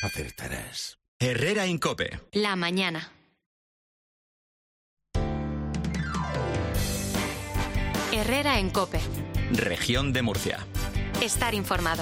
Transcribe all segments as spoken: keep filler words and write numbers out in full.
acertarás. Herrera en COPE. La mañana. Herrera en COPE. Región de Murcia. Estar informado.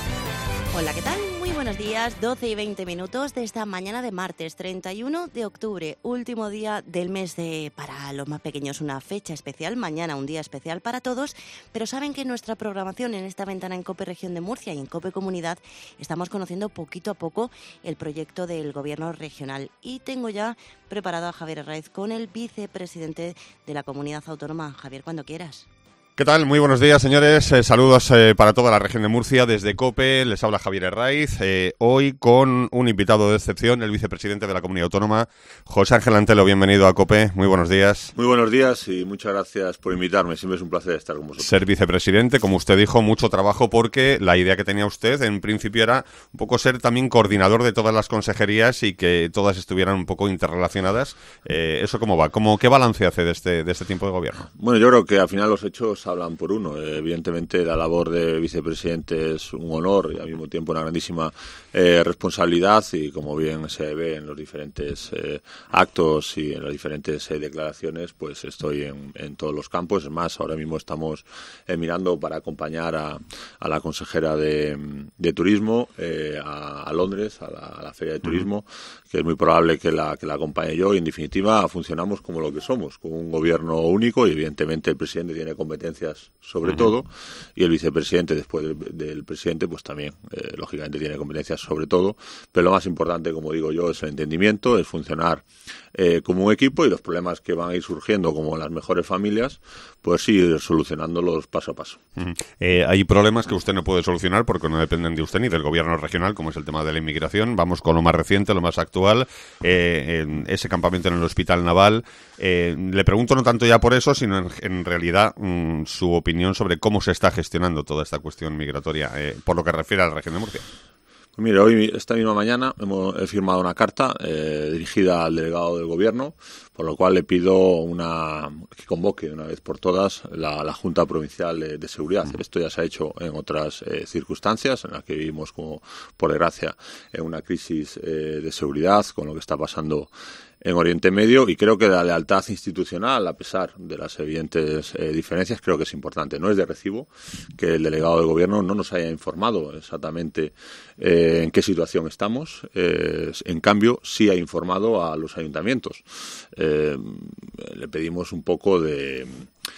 Hola, ¿qué tal? Muy buenos días, doce y veinte minutos de esta mañana de martes treinta y uno de octubre, último día del mes de para los más pequeños, una fecha especial, mañana un día especial para todos, pero saben que en nuestra programación en esta ventana en COPE Región de Murcia y en COPE Comunidad estamos conociendo poquito a poco el proyecto del Gobierno regional y tengo ya preparado a Javier Herraiz con el vicepresidente de la Comunidad Autónoma. Javier, cuando quieras. ¿Qué tal? Muy buenos días, señores. Eh, saludos eh, para toda la región de Murcia. Desde COPE les habla Javier Herraiz. Eh, hoy con un invitado de excepción, el vicepresidente de la Comunidad Autónoma, José Ángel Antelo. Bienvenido a COPE. Muy buenos días. Muy buenos días y muchas gracias por invitarme. Siempre es un placer estar con vosotros. Ser vicepresidente, como usted dijo, mucho trabajo porque la idea que tenía usted en principio era un poco ser también coordinador de todas las consejerías y que todas estuvieran un poco interrelacionadas. Eh, ¿Eso cómo va? ¿Cómo, ¿Qué balance hace de este, de este tiempo de gobierno? Bueno, yo creo que al final los hechos hablan por uno. Eh, evidentemente la labor de vicepresidente es un honor y al mismo tiempo una grandísima eh, responsabilidad y como bien se ve en los diferentes eh, actos y en las diferentes eh, declaraciones, pues estoy en, en todos los campos. Es más, ahora mismo estamos eh, mirando para acompañar a, a la consejera de, de Turismo eh, a, a Londres, a la, a la Feria de Turismo, uh-huh. que es muy probable que la, que la acompañe yo y en definitiva funcionamos como lo que somos, como un gobierno único y evidentemente el presidente tiene competencias sobre uh-huh. todo, y el vicepresidente después del, del presidente pues también eh, lógicamente tiene competencias sobre todo, pero lo más importante, como digo yo, es el entendimiento, es funcionar eh, como un equipo y los problemas que van a ir surgiendo como en las mejores familias, pues ir solucionándolos paso a paso. Uh-huh. Eh, hay problemas que usted no puede solucionar porque no dependen de usted ni del gobierno regional, como es el tema de la inmigración. Vamos con lo más reciente, lo más actual, eh, en ese campamento en el Hospital Naval. Eh, le pregunto no tanto ya por eso, sino en, en realidad mmm, su opinión sobre cómo se está gestionando toda esta cuestión migratoria, eh, por lo que refiere a la región de Murcia. Pues mire, hoy, esta misma mañana, hemos he firmado una carta eh, dirigida al delegado del Gobierno, por lo cual le pido una que convoque de una vez por todas la, la Junta Provincial de, de Seguridad. Mm. Esto ya se ha hecho en otras eh, circunstancias, en las que vivimos, como por desgracia, en una crisis eh, de seguridad, con lo que está pasando en Oriente Medio, y creo que la lealtad institucional, a pesar de las evidentes eh, diferencias, creo que es importante. No es de recibo que el delegado del Gobierno no nos haya informado exactamente eh, en qué situación estamos. Eh, en cambio, sí ha informado a los ayuntamientos. Eh, le pedimos un poco de...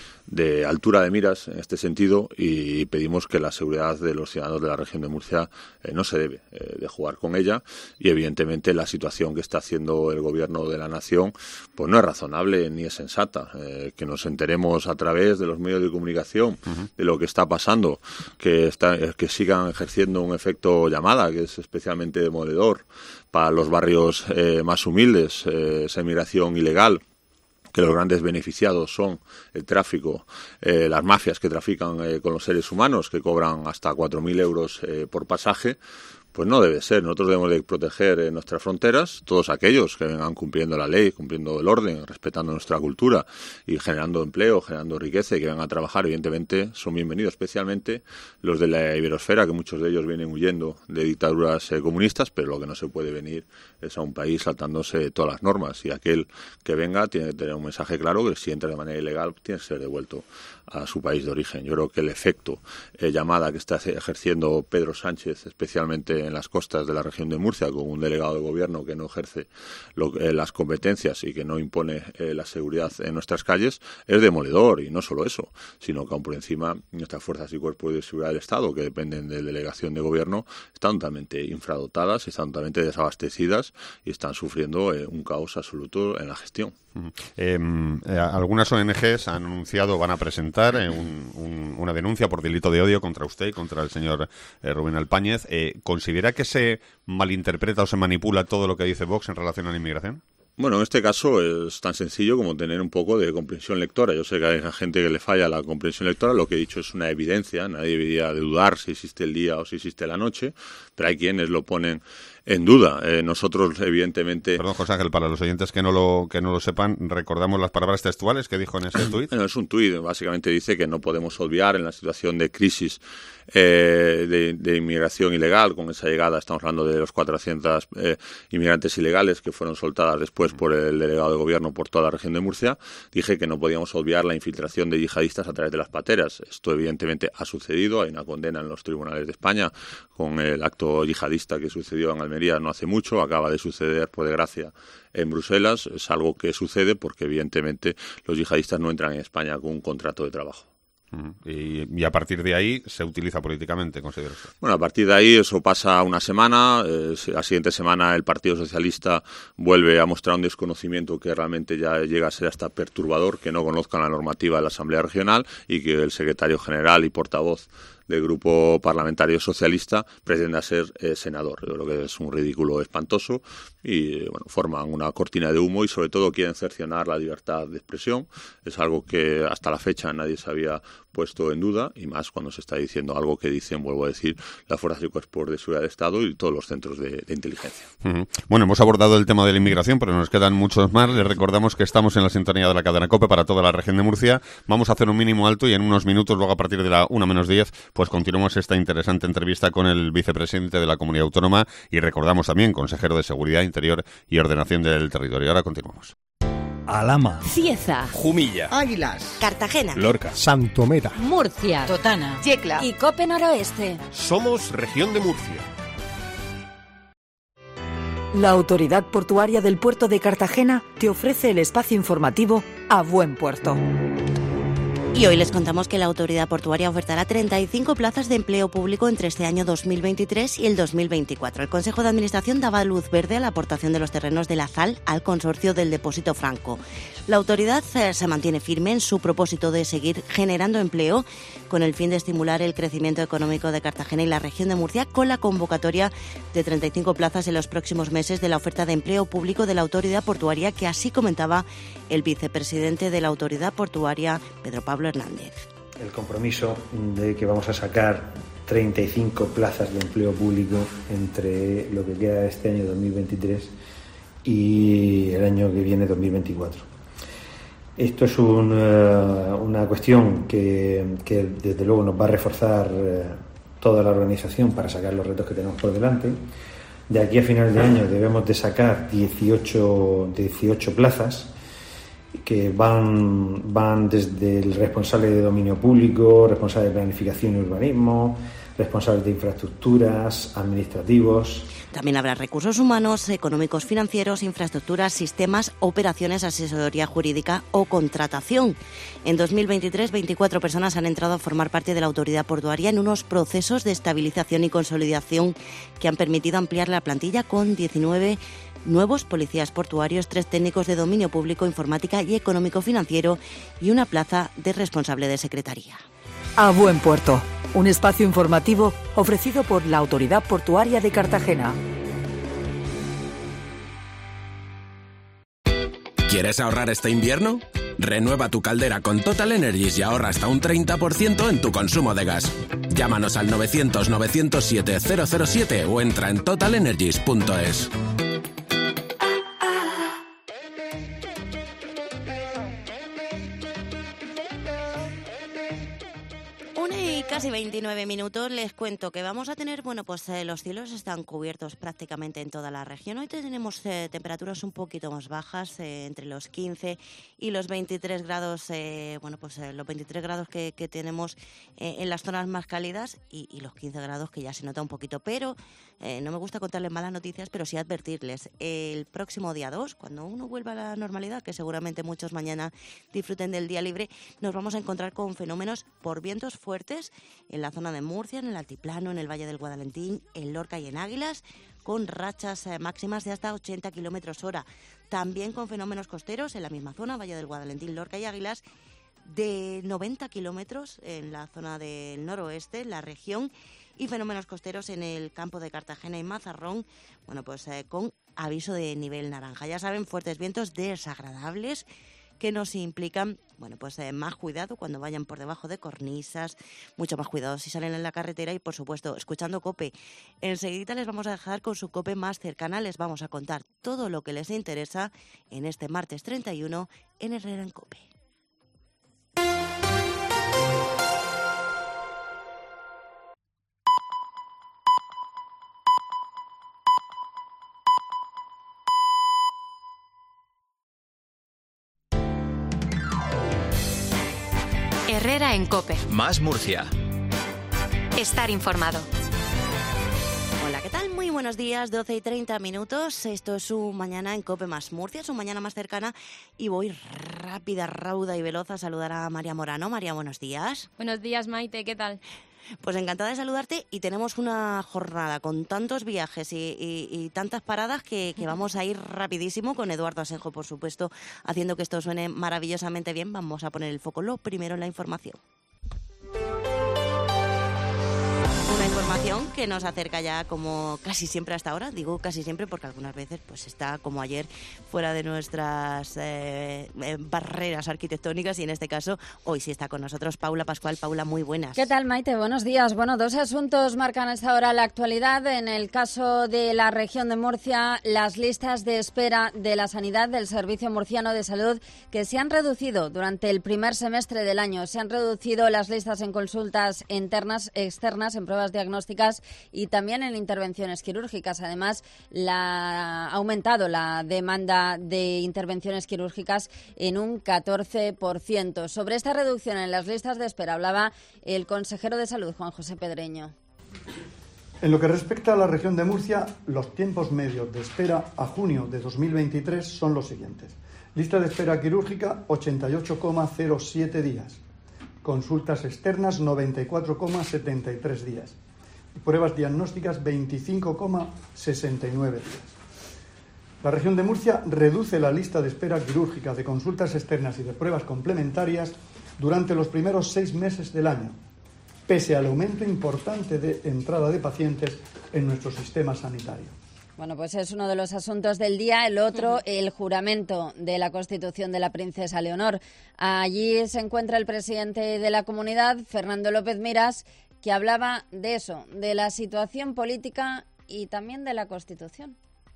de altura de miras en este sentido y pedimos que la seguridad de los ciudadanos de la región de Murcia eh, no se debe eh, de jugar con ella y evidentemente la situación que está haciendo el gobierno de la nación pues no es razonable ni es sensata. Eh, que nos enteremos a través de los medios de comunicación uh-huh. de lo que está pasando, que, está, que sigan ejerciendo un efecto llamada que es especialmente demoledor para los barrios eh, más humildes, eh, esa inmigración ilegal, que los grandes beneficiados son el tráfico, eh, las mafias que trafican eh, con los seres humanos, que cobran hasta cuatro mil euros eh, por pasaje, pues no debe ser. Nosotros debemos de proteger eh, nuestras fronteras, todos aquellos que vengan cumpliendo la ley, cumpliendo el orden, respetando nuestra cultura y generando empleo, generando riqueza y que vengan a trabajar, evidentemente son bienvenidos, especialmente los de la iberosfera, que muchos de ellos vienen huyendo de dictaduras eh, comunistas, pero lo que no se puede venir es a un país saltándose todas las normas y aquel que venga tiene que tener un mensaje claro que si entra de manera ilegal tiene que ser devuelto a su país de origen. Yo creo que el efecto eh, llamada que está ejerciendo Pedro Sánchez, especialmente en las costas de la región de Murcia, con un delegado de gobierno que no ejerce lo, eh, las competencias y que no impone eh, la seguridad en nuestras calles, es demoledor. Y no solo eso, sino que aún por encima nuestras fuerzas y cuerpos de seguridad del Estado, que dependen de delegación de gobierno, están totalmente infradotadas, están totalmente desabastecidas y están sufriendo eh, un caos absoluto en la gestión. Uh-huh. Eh, eh, algunas O N Ges han anunciado, van a presentar eh, un, un, una denuncia por delito de odio contra usted y contra el señor eh, Rubén Alpáñez. Eh, ¿Considera que se malinterpreta o se manipula todo lo que dice Vox en relación a la inmigración? Bueno, en este caso es tan sencillo como tener un poco de comprensión lectora. Yo sé que hay gente que le falla la comprensión lectora, lo que he dicho es una evidencia, nadie debería de dudar si existe el día o si existe la noche, pero hay quienes lo ponen en duda. Eh, nosotros, evidentemente... Perdón, José Ángel, para los oyentes que no lo que no lo sepan, recordamos las palabras textuales que dijo en ese tuit. Bueno, es un tuit, básicamente dice que no podemos olvidar en la situación de crisis eh, de, de inmigración ilegal, con esa llegada, estamos hablando de los cuatrocientos eh, inmigrantes ilegales que fueron soltadas después por el delegado de gobierno por toda la región de Murcia, dije que no podíamos olvidar la infiltración de yihadistas a través de las pateras. Esto evidentemente ha sucedido, hay una condena en los tribunales de España con el acto yihadista que sucedió en Almería no hace mucho, acaba de suceder, por desgracia, en Bruselas. Es algo que sucede porque evidentemente los yihadistas no entran en España con un contrato de trabajo. Y, y a partir de ahí se utiliza políticamente, considero usted. Bueno, a partir de ahí eso pasa una semana, eh, la siguiente semana el Partido Socialista vuelve a mostrar un desconocimiento que realmente ya llega a ser hasta perturbador, que no conozcan la normativa de la Asamblea Regional y que el secretario general y portavoz del Grupo Parlamentario Socialista pretenda ser eh, senador. Yo creo que es un ridículo espantoso y bueno, forman una cortina de humo y sobre todo quieren cercenar la libertad de expresión. Es algo que hasta la fecha nadie se había puesto en duda y más cuando se está diciendo algo que dicen, vuelvo a decir, las fuerzas y cuerpos de seguridad del Estado y todos los centros de, de inteligencia. Uh-huh. Bueno, hemos abordado el tema de la inmigración, pero nos quedan muchos más. Les recordamos que estamos en la sintonía de la cadena COPE para toda la región de Murcia. Vamos a hacer un mínimo alto y en unos minutos, luego a partir de la una menos diez, pues continuamos esta interesante entrevista con el vicepresidente de la Comunidad Autónoma y recordamos también consejero de Seguridad Interior y Ordenación del Territorio. Ahora continuamos. Alhama, Cieza, Jumilla, Águilas, Cartagena, Lorca, Santomera, Murcia, Totana, Yecla y Cope Noroeste. Somos Región de Murcia. La Autoridad Portuaria del Puerto de Cartagena te ofrece el espacio informativo A Buen Puerto. Y hoy les contamos que la Autoridad Portuaria ofertará treinta y cinco plazas de empleo público entre este año dos mil veintitrés y el dos mil veinticuatro. El Consejo de Administración daba luz verde a la aportación de los terrenos de la Z A L al consorcio del Depósito Franco. La autoridad eh, se mantiene firme en su propósito de seguir generando empleo con el fin de estimular el crecimiento económico de Cartagena y la región de Murcia con la convocatoria de treinta y cinco plazas en los próximos meses de la oferta de empleo público de la Autoridad Portuaria, que así comentaba el vicepresidente de la Autoridad Portuaria, Pedro Pablo Hernández. El compromiso de que vamos a sacar treinta y cinco plazas de empleo público entre lo que queda de este año dos mil veintitrés y el año que viene dos mil veinticuatro. Esto es un, uh, una cuestión que, que desde luego nos va a reforzar uh, toda la organización para sacar los retos que tenemos por delante. De aquí a final de año debemos de sacar dieciocho, dieciocho plazas que van, van desde el responsable de dominio público, responsable de planificación y urbanismo, responsables de infraestructuras, administrativos. También habrá recursos humanos, económicos, financieros, infraestructuras, sistemas, operaciones, asesoría jurídica o contratación. En dos mil veintitrés, veinticuatro personas han entrado a formar parte de la Autoridad Portuaria en unos procesos de estabilización y consolidación que han permitido ampliar la plantilla con diecinueve nuevos policías portuarios, tres técnicos de dominio público, informática y económico-financiero y una plaza de responsable de secretaría. A Buen Puerto, un espacio informativo ofrecido por la Autoridad Portuaria de Cartagena. ¿Quieres ahorrar este invierno? Renueva tu caldera con Total Energies y ahorra hasta un treinta por ciento en tu consumo de gas. Llámanos al novecientos, novecientos siete, cero cero siete o entra en total energies punto es. Casi veintinueve minutos, les cuento que vamos a tener, bueno, pues eh, los cielos están cubiertos prácticamente en toda la región. Hoy tenemos eh, temperaturas un poquito más bajas, eh, entre los quince y los veintitrés grados, eh, bueno, pues eh, los veintitrés grados que, que tenemos eh, en las zonas más cálidas y, y los quince grados que ya se nota un poquito. Pero eh, no me gusta contarles malas noticias, pero sí advertirles. El próximo día dos, cuando uno vuelva a la normalidad, que seguramente muchos mañana disfruten del día libre, nos vamos a encontrar con fenómenos por vientos fuertes en la zona de Murcia, en el altiplano, en el Valle del Guadalentín, en Lorca y en Águilas, con rachas eh, máximas de hasta ochenta kilómetros hora. También con fenómenos costeros en la misma zona, Valle del Guadalentín, Lorca y Águilas, de noventa kilómetros en la zona del noroeste, en la región, y fenómenos costeros en el campo de Cartagena y Mazarrón, bueno, pues eh, con aviso de nivel naranja. Ya saben, fuertes vientos desagradables que nos implican, bueno, pues eh, más cuidado cuando vayan por debajo de cornisas, mucho más cuidado si salen en la carretera y, por supuesto, escuchando COPE. Enseguida les vamos a dejar con su COPE más cercana, les vamos a contar todo lo que les interesa en este martes treinta y uno en Herrera en COPE. Herrera en COPE. Más Murcia. Estar informado. Hola, ¿qué tal? Muy buenos días, doce y treinta minutos. Esto es su mañana en COPE más Murcia, su mañana más cercana. Y voy rápida, rauda y veloz a saludar a María Morano. María, buenos días. Buenos días, Maite, ¿qué tal? Pues encantada de saludarte y tenemos una jornada con tantos viajes y, y, y tantas paradas que, que vamos a ir rapidísimo con Eduardo Asenjo, por supuesto, haciendo que esto suene maravillosamente bien. Vamos a poner el foco lo primero en la información. Una información que nos acerca ya como casi siempre hasta ahora, digo casi siempre porque algunas veces pues está como ayer fuera de nuestras eh, eh, barreras arquitectónicas y en este caso hoy sí está con nosotros Paula Pascual. Paula, muy buenas. ¿Qué tal, Maite? Buenos días. Bueno, dos asuntos marcan a esta hora la actualidad. En el caso de la región de Murcia, las listas de espera de la sanidad del Servicio Murciano de Salud que se han reducido durante el primer semestre del año. Se han reducido las listas en consultas internas, externas, en pruebas diagnósticas y también en intervenciones quirúrgicas. Además, la, ha aumentado la demanda de intervenciones quirúrgicas en un catorce por ciento. Sobre esta reducción en las listas de espera hablaba el consejero de Salud, Juan José Pedreño. En lo que respecta a la región de Murcia, los tiempos medios de espera a junio de dos mil veintitrés son los siguientes. Lista de espera quirúrgica, ochenta y ocho coma cero siete días. Consultas externas, noventa y cuatro coma setenta y tres días. Pruebas diagnósticas, veinticinco coma sesenta y nueve días. La región de Murcia reduce la lista de espera quirúrgica, de consultas externas y de pruebas complementarias durante los primeros seis meses del año, pese al aumento importante de entrada de pacientes en nuestro sistema sanitario. Bueno, pues es uno de los asuntos del día. El otro, el juramento de la Constitución de la princesa Leonor. Allí se encuentra el presidente de la comunidad, Fernando López Miras, que hablaba de eso, de la situación política y también de la Constitución.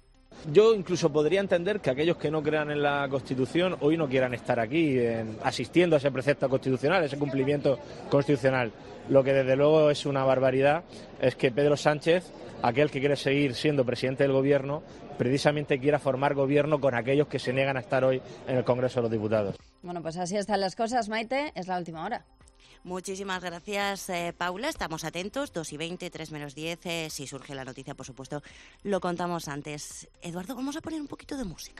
Yo incluso podría entender que aquellos que no crean en la Constitución hoy no quieran estar aquí en, asistiendo a ese precepto constitucional, ese cumplimiento constitucional. Lo que desde luego es una barbaridad es que Pedro Sánchez, aquel que quiere seguir siendo presidente del Gobierno, precisamente quiera formar gobierno con aquellos que se niegan a estar hoy en el Congreso de los Diputados. Bueno, pues así están las cosas, Maite. Es la última hora. Muchísimas gracias, eh, Paula. Estamos atentos, dos y veinte, tres menos diez. Eh, si surge la noticia, por supuesto, lo contamos antes. Eduardo, vamos a poner un poquito de música.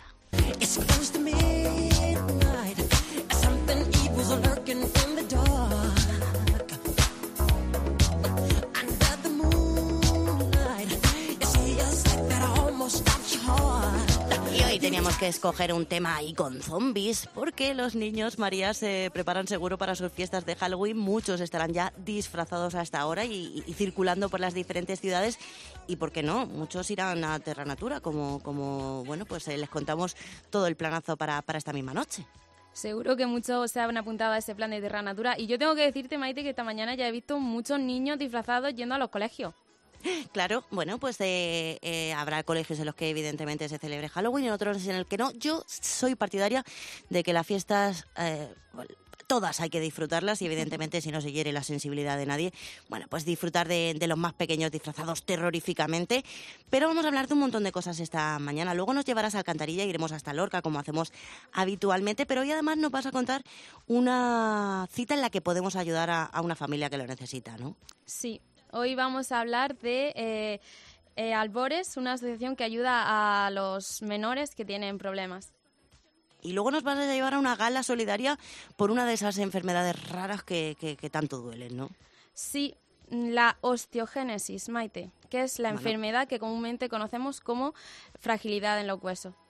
Y hoy teníamos que escoger un tema ahí con zombies, porque los niños, María, se preparan seguro para sus fiestas de Halloween. Muchos estarán ya disfrazados hasta ahora y, y circulando por las diferentes ciudades. Y, ¿por qué no? Muchos irán a Terra Natura, como, como bueno, pues eh, les contamos todo el planazo para, para esta misma noche. Seguro que muchos se han apuntado a ese plan de Terra Natura. Y yo tengo que decirte, Maite, que esta mañana ya he visto muchos niños disfrazados yendo a los colegios. Claro, bueno, pues eh, eh, habrá colegios en los que evidentemente se celebre Halloween y en otros en el que no. Yo soy partidaria de que las fiestas, eh, todas hay que disfrutarlas y evidentemente si no se hiere la sensibilidad de nadie, bueno, pues disfrutar de, de los más pequeños disfrazados terroríficamente. Pero vamos a hablar de un montón de cosas esta mañana. Luego nos llevarás a Alcantarilla, iremos hasta Lorca como hacemos habitualmente, pero hoy además nos vas a contar una cita en la que podemos ayudar a, a una familia que lo necesita, ¿no? Sí. Hoy vamos a hablar de eh, eh, Albores, una asociación que ayuda a los menores que tienen problemas. Y luego nos vas a llevar a una gala solidaria por una de esas enfermedades raras que, que, que tanto duelen, ¿no? Sí, la osteogénesis, Maite, que es la Bueno. enfermedad que comúnmente conocemos como fragilidad en los huesos.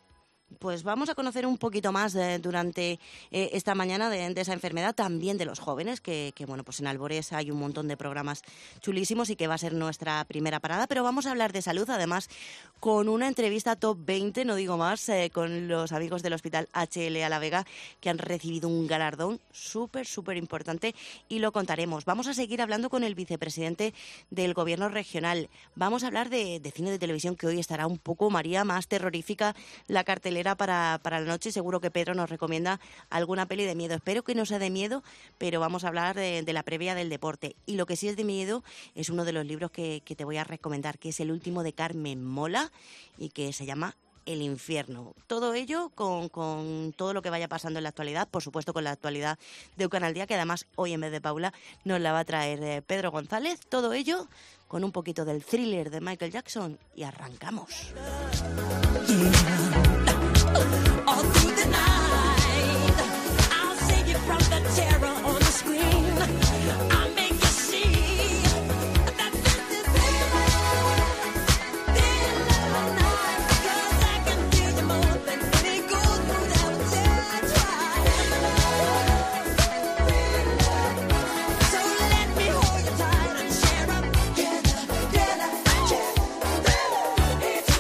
Pues vamos a conocer un poquito más de, durante eh, esta mañana de, de esa enfermedad, también de los jóvenes, que, que bueno, pues en Albores hay un montón de programas chulísimos y que va a ser nuestra primera parada, pero vamos a hablar de salud, además con una entrevista top veinte, no digo más, eh, con los amigos del Hospital H L A La Vega, que han recibido un galardón súper, súper importante y lo contaremos. Vamos a seguir hablando con el vicepresidente del Gobierno regional. Vamos a hablar de, de cine de televisión, que hoy estará un poco, María, más terrorífica la cartelera Para, para la noche. Seguro que Pedro nos recomienda alguna peli de miedo. Espero que no sea de miedo, pero vamos a hablar de, de la previa del deporte. Y lo que sí es de miedo es uno de los libros que, que te voy a recomendar, que es el último de Carmen Mola y que se llama El infierno. Todo ello con, con todo lo que vaya pasando en la actualidad, por supuesto con la actualidad de UCAN al Día, que además hoy en vez de Paula nos la va a traer eh, Pedro González. Todo ello con un poquito del thriller de Michael Jackson y arrancamos. All through the night, I'll save you from the terror on the screen. I'll make you see that this is real, real night, because I can feel you more than any gold without you try. So let me hold you tight and share up together, together, together. It's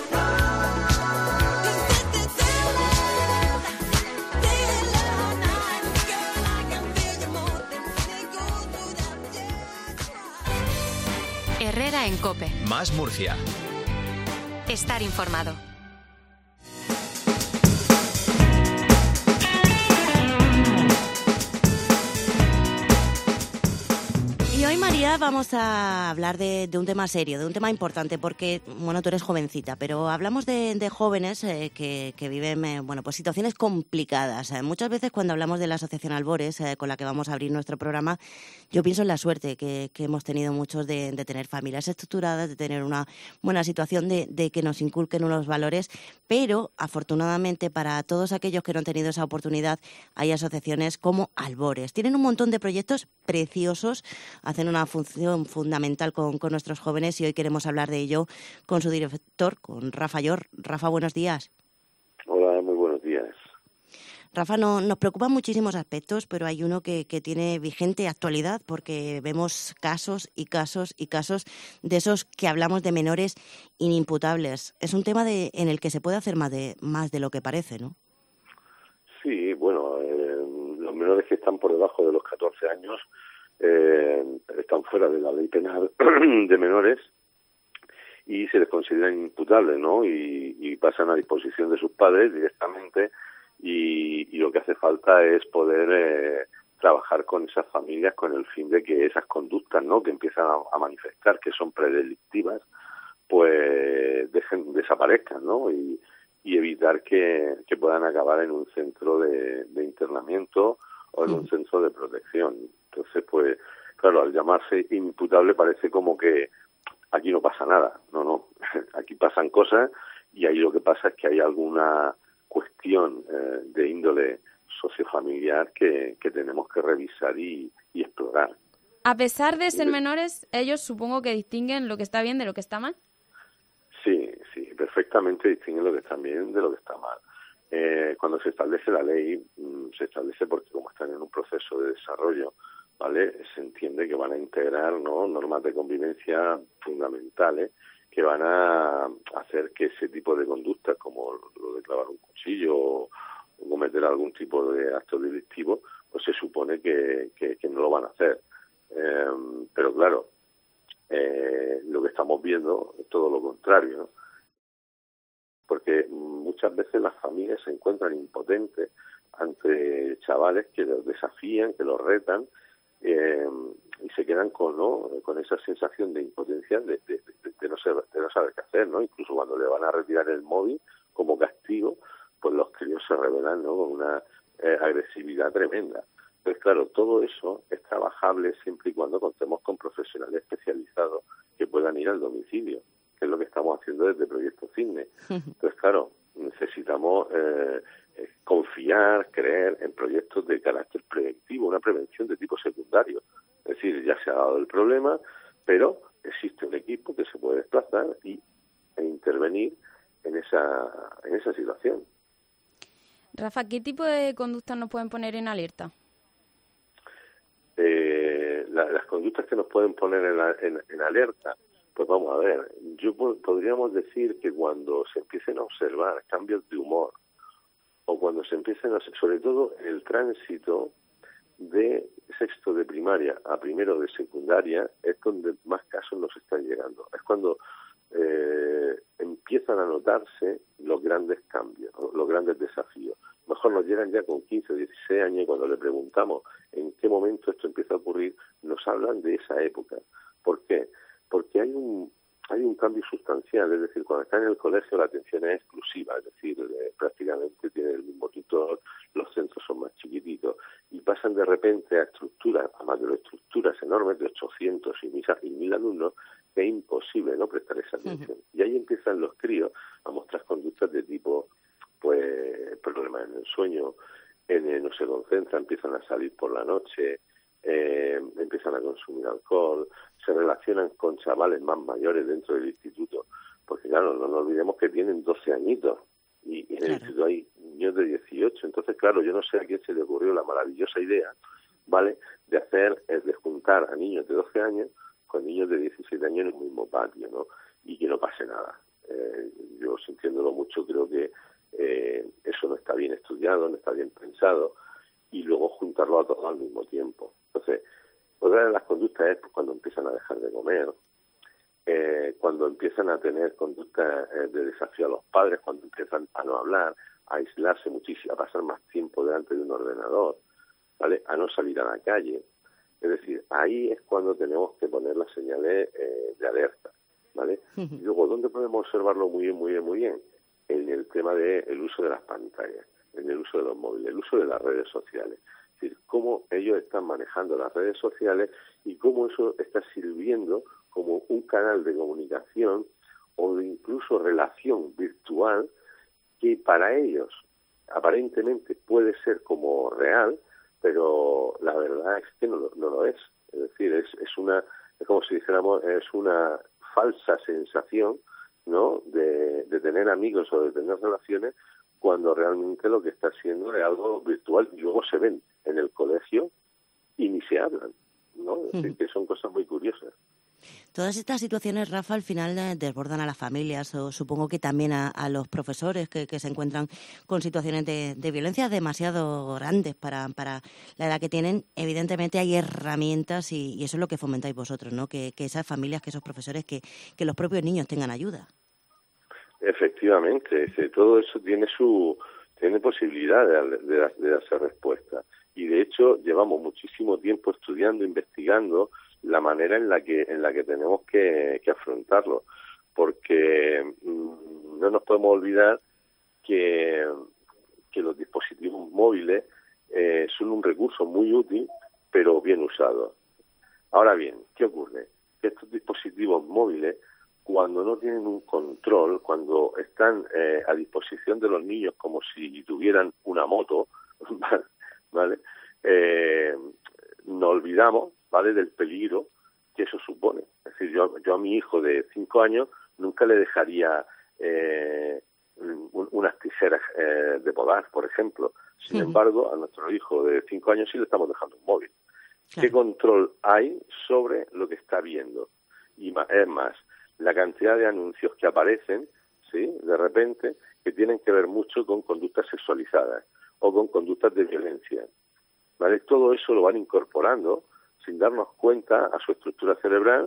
Herrera en COPE. Más Murcia. Estar informado. Y hoy, María, vamos a hablar de, de un tema serio, de un tema importante, porque, bueno, tú eres jovencita, pero hablamos de, de jóvenes eh, que, que viven, eh, bueno, pues situaciones complicadas. Eh, muchas veces cuando hablamos de la Asociación Albores, eh, con la que vamos a abrir nuestro programa, yo pienso en la suerte que, que hemos tenido muchos de, de tener familias estructuradas, de tener una buena situación, de, de que nos inculquen unos valores, pero, afortunadamente, para todos aquellos que no han tenido esa oportunidad, hay asociaciones como Albores. Tienen un montón de proyectos preciosos, hacen una función fundamental con, con nuestros jóvenes y hoy queremos hablar de ello con su director, con Rafa Llor. Rafa, buenos días. Hola, muy buenos días. Rafa, no, nos preocupan muchísimos aspectos, pero hay uno que, que tiene vigente actualidad porque vemos casos y casos y casos de esos que hablamos de menores inimputables. Es un tema de, en el que se puede hacer más de, más de lo que parece, ¿no? Sí, bueno, eh, los menores que están por debajo de los catorce años eh, están fuera de la ley penal de menores y se les considera imputables, ¿no? Y, y pasan a disposición de sus padres directamente y, y lo que hace falta es poder eh, trabajar con esas familias con el fin de que esas conductas, ¿no?, que empiezan a, a manifestar que son predelictivas, pues dejen, desaparezcan, ¿no? Y, y evitar que, que puedan acabar en un centro de, de internamiento o en un centro de protección. Entonces, pues, claro, al llamarse imputable parece como que aquí no pasa nada. No, no, aquí pasan cosas y ahí lo que pasa es que hay alguna cuestión eh, de índole sociofamiliar que, que tenemos que revisar y, y explorar. A pesar de ser menores, ellos supongo que distinguen lo que está bien de lo que está mal. Sí, sí, perfectamente distinguen lo que está bien de lo que está mal. Eh, cuando se establece la ley, mmm, se establece porque como están en un proceso de desarrollo, ¿vale?, se entiende que van a integrar, ¿no?, normas de convivencia fundamentales que van a hacer que ese tipo de conductas, como lo de clavar un cuchillo o, o cometer algún tipo de acto delictivo, pues se supone que, que, que no lo van a hacer. Eh, pero claro, eh, lo que estamos viendo es todo lo contrario, ¿no? Porque muchas veces las familias se encuentran impotentes ante chavales que los desafían, que los retan, eh, y se quedan con, ¿no?, con esa sensación de impotencia de, de, de, de, no saber, de no saber qué hacer, ¿no? Incluso cuando le van a retirar el móvil como castigo, pues los críos se rebelan, ¿no?, con una eh, agresividad tremenda. Entonces, claro, todo eso es trabajable siempre y cuando contemos con profesionales especializados que puedan ir al domicilio, que es lo que estamos haciendo desde Proyecto Cisne. Entonces, claro, necesitamos eh, confiar, creer en proyectos de carácter preventivo, una prevención de tipo secundario. Es decir, ya se ha dado el problema, pero existe un equipo que se puede desplazar y, e intervenir en esa, en esa situación. Rafa, ¿qué tipo de conductas nos pueden poner en alerta? Eh, la, las conductas que nos pueden poner en, la, en, en alerta, pues vamos a ver, yo podríamos decir que cuando se empiecen a observar cambios de humor, o cuando se empiecen a, sobre todo en el tránsito de sexto de primaria a primero de secundaria, es donde más casos nos están llegando. Es cuando eh, empiezan a notarse los grandes cambios, ¿no? Los grandes desafíos. Mejor nos llegan ya con quince o dieciséis años y cuando le preguntamos en qué momento esto empieza a ocurrir, nos hablan de esa época. ¿Por qué? Porque hay un hay un cambio sustancial, es decir, cuando están en el colegio la atención es exclusiva, es decir, eh, prácticamente tienen el mismo tutor, los centros son más chiquititos y pasan de repente a estructuras, a macroestructuras enormes de ochocientos y mil alumnos, que es imposible no prestar esa atención. Y ahí empiezan los críos a mostrar conductas de tipo, pues, problemas en el sueño, en, eh, no se concentran, empiezan a salir por la noche, Eh, empiezan a consumir alcohol, se relacionan con chavales más mayores dentro del instituto, porque claro, no nos olvidemos que tienen doce añitos y, y en el instituto hay niños de dieciocho, entonces claro, yo no sé a quién se le ocurrió la maravillosa idea, ¿vale?, de hacer, es de juntar a niños de doce años con niños de diecisiete años en el mismo patio, ¿no?, y que no pase nada. Eh, yo sintiéndolo mucho creo que eh, eso no está bien estudiado, no está bien pensado, y luego juntarlo a todos al mismo tiempo. Entonces, otra de las conductas es cuando empiezan a dejar de comer, eh, cuando empiezan a tener conductas eh, de desafío a los padres, cuando empiezan a no hablar, a aislarse muchísimo, a pasar más tiempo delante de un ordenador, ¿vale?, a no salir a la calle. Es decir, ahí es cuando tenemos que poner las señales eh, de alerta, ¿vale? Y luego, ¿dónde podemos observarlo muy bien, muy bien, muy bien? En el tema del uso de las pantallas, en el uso de los móviles, el uso de las redes sociales. Es decir, cómo ellos están manejando las redes sociales y cómo eso está sirviendo como un canal de comunicación o de incluso relación virtual que para ellos aparentemente puede ser como real, pero la verdad es que no, no lo es. Es decir, es, es una, es como si dijéramos, es una falsa sensación, ¿no?, de, de tener amigos o de tener relaciones, cuando realmente lo que está haciendo es algo virtual y luego se ven en el colegio y ni se hablan, ¿no? Es decir, que son cosas muy curiosas. Todas estas situaciones, Rafa, al final eh, desbordan a las familias o supongo que también a, a los profesores que, que se encuentran con situaciones de, de violencia demasiado grandes para, para la edad que tienen. Evidentemente hay herramientas y, y eso es lo que fomentáis vosotros, ¿no? Que, que esas familias, que esos profesores, que, que los propios niños tengan ayuda. Efectivamente, ese, todo eso tiene su tiene posibilidad de, de, de darse respuesta. Y de hecho llevamos muchísimo tiempo estudiando, investigando la manera en la que en la que tenemos que, que afrontarlo, porque mmm, no nos podemos olvidar que, que los dispositivos móviles eh, son un recurso muy útil, pero bien usado. Ahora bien, ¿qué ocurre? Que estos dispositivos móviles, cuando no tienen un control, cuando están eh, a disposición de los niños como si tuvieran una moto, ¿vale? Eh, nos olvidamos, ¿vale?, del peligro que eso supone. Es decir, yo, yo a mi hijo de cinco años nunca le dejaría eh, un, unas tijeras eh, de podar, por ejemplo. Sin uh-huh. embargo, a nuestro hijo de cinco años sí le estamos dejando un móvil. Claro. ¿Qué control hay sobre lo que está viendo? Y más, es más, la cantidad de anuncios que aparecen, ¿sí?, de repente, que tienen que ver mucho con conductas sexualizadas o con conductas de violencia, ¿vale? Todo eso lo van incorporando sin darnos cuenta a su estructura cerebral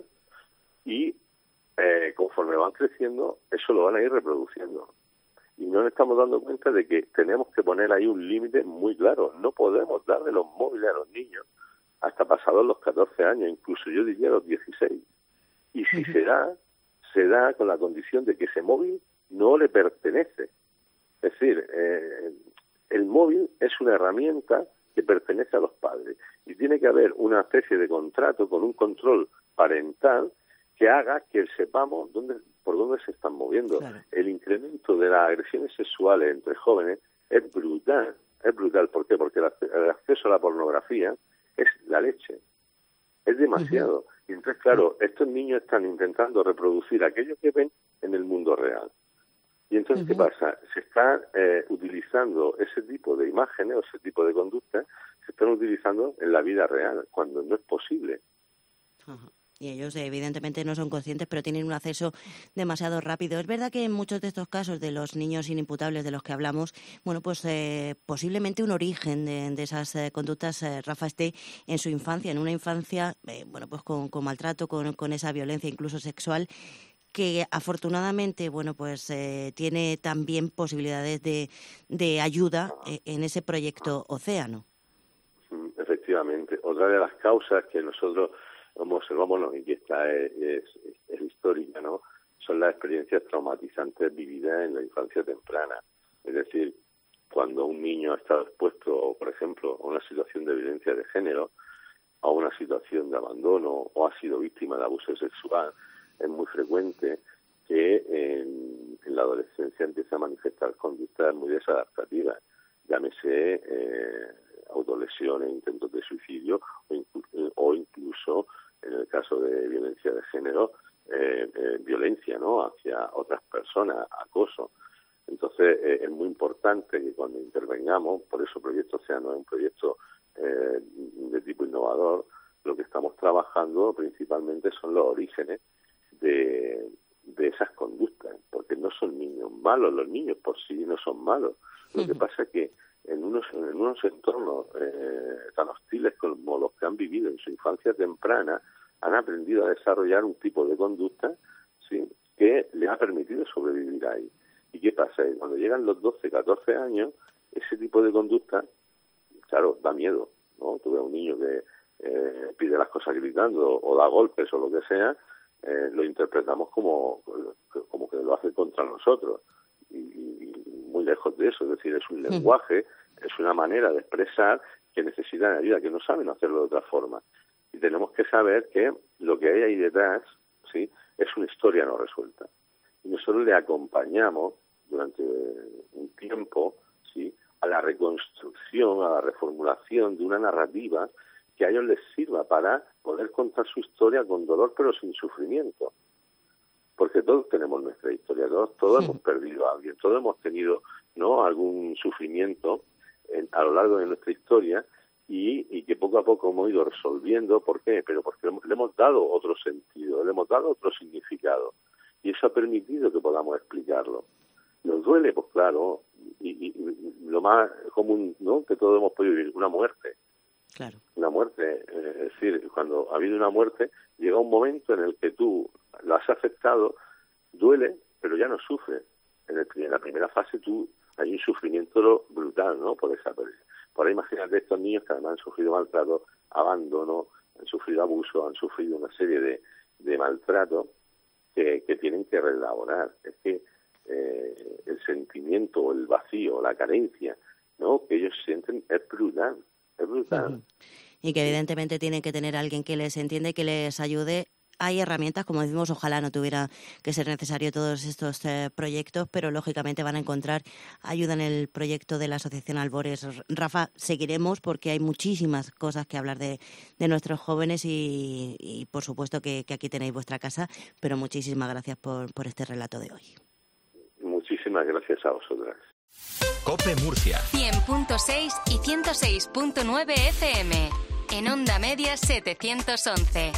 y eh, conforme van creciendo, eso lo van a ir reproduciendo. Y no nos estamos dando cuenta de que tenemos que poner ahí un límite muy claro. No podemos darle los móviles a los niños hasta pasados los catorce años, incluso yo diría los dieciséis. Y si uh-huh. se da, se da con la condición de que ese móvil no le pertenece. Es decir, eh, el móvil es una herramienta que pertenece a los padres y tiene que haber una especie de contrato con un control parental que haga que sepamos dónde, por dónde se están moviendo. Claro. El incremento de las agresiones sexuales entre jóvenes es brutal, es brutal. ¿Por qué? Porque el acceso a la pornografía es la leche, es demasiado. Uh-huh. Y entonces, claro, estos niños están intentando reproducir aquello que ven en el mundo real. Y entonces Entonces, ¿qué pasa? Se está eh, utilizando ese tipo de imágenes o ese tipo de conductas, se están utilizando en la vida real, cuando no es posible. Ajá. Y ellos evidentemente no son conscientes, pero tienen un acceso demasiado rápido. Es verdad que en muchos de estos casos de los niños inimputables de los que hablamos, bueno, pues eh, posiblemente un origen de, de esas eh, conductas, eh, Rafa, esté en su infancia, en una infancia, eh, bueno, pues con, con maltrato, con, con esa violencia incluso sexual, que afortunadamente, bueno, pues eh, tiene también posibilidades de, de ayuda eh, en ese proyecto Océano. Efectivamente. Otra de las causas que nosotros observamos, ¿no?, y que esta es, es, es histórica, ¿no?, son las experiencias traumatizantes vividas en la infancia temprana. Es decir, cuando un niño ha estado expuesto, por ejemplo, a una situación de violencia de género, a una situación de abandono o ha sido víctima de abuso sexual, es muy frecuente que en, en la adolescencia empiece a manifestar conductas muy desadaptativas, llámese eh, autolesiones, intentos de suicidio o, inclu- o incluso, en el caso de violencia de género, eh, eh, violencia, ¿no?, hacia otras personas, acoso. Entonces, eh, es muy importante que cuando intervengamos, por eso Proyecto Océano es un proyecto eh, de tipo innovador, lo que estamos trabajando principalmente son los orígenes de, de esas conductas, porque no son niños malos, los niños por sí no son malos. Lo que pasa es que en unos, en unos entornos eh, tan hostiles como los que han vivido en su infancia temprana, han aprendido a desarrollar un tipo de conducta, ¿sí?, que les ha permitido sobrevivir ahí. ¿Y qué pasa? Cuando llegan los doce, catorce años, ese tipo de conducta, claro, da miedo, ¿no? Tú ves a un niño que eh, pide las cosas gritando o da golpes o lo que sea, eh, lo interpretamos como, como que lo hace contra nosotros. Y, y muy lejos de eso, es decir, es un lenguaje, es una manera de expresar que necesitan ayuda, que no saben hacerlo de otra forma. Y tenemos que saber que lo que hay ahí detrás, ¿sí?, es una historia no resuelta. Y nosotros le acompañamos durante un tiempo, ¿sí?, a la reconstrucción, a la reformulación de una narrativa que a ellos les sirva para poder contar su historia con dolor pero sin sufrimiento. Porque todos tenemos nuestra historia, todos, todos sí. hemos perdido a alguien, todos hemos tenido, ¿no?, algún sufrimiento en, a lo largo de nuestra historia y, y que poco a poco hemos ido resolviendo. ¿Por qué? Pero porque le hemos dado otro sentido, le hemos dado otro significado y eso ha permitido que podamos explicarlo. Nos duele, pues claro, y, y, y lo más común, ¿no?, que todos hemos podido vivir, una muerte. Claro. Una muerte, eh, es decir, cuando ha habido una muerte, llega un momento en el que tú lo has afectado, duele, pero ya no sufres. En, el, en la primera fase tú hay un sufrimiento brutal, ¿no?, por esa pérdida. Por ahí imagínate estos niños que además han sufrido maltrato, abandono, han sufrido abuso, han sufrido una serie de, de maltratos que, que tienen que reelaborar. Es que eh, el sentimiento, el vacío, la carencia, ¿no?, que ellos sienten es brutal. Es brutal. Uh-huh. Y que evidentemente tienen que tener a alguien que les entienda y que les ayude. Hay herramientas, como decimos, ojalá no tuviera que ser necesario todos estos eh, proyectos, pero lógicamente van a encontrar ayuda en el proyecto de la Asociación Albores. Rafa, seguiremos porque hay muchísimas cosas que hablar de, de nuestros jóvenes y, y por supuesto que, que aquí tenéis vuestra casa, pero muchísimas gracias por, por este relato de hoy. Muchísimas gracias a vosotras. COPE Murcia. cien punto seis y ciento seis punto nueve F M. En onda media setecientos once.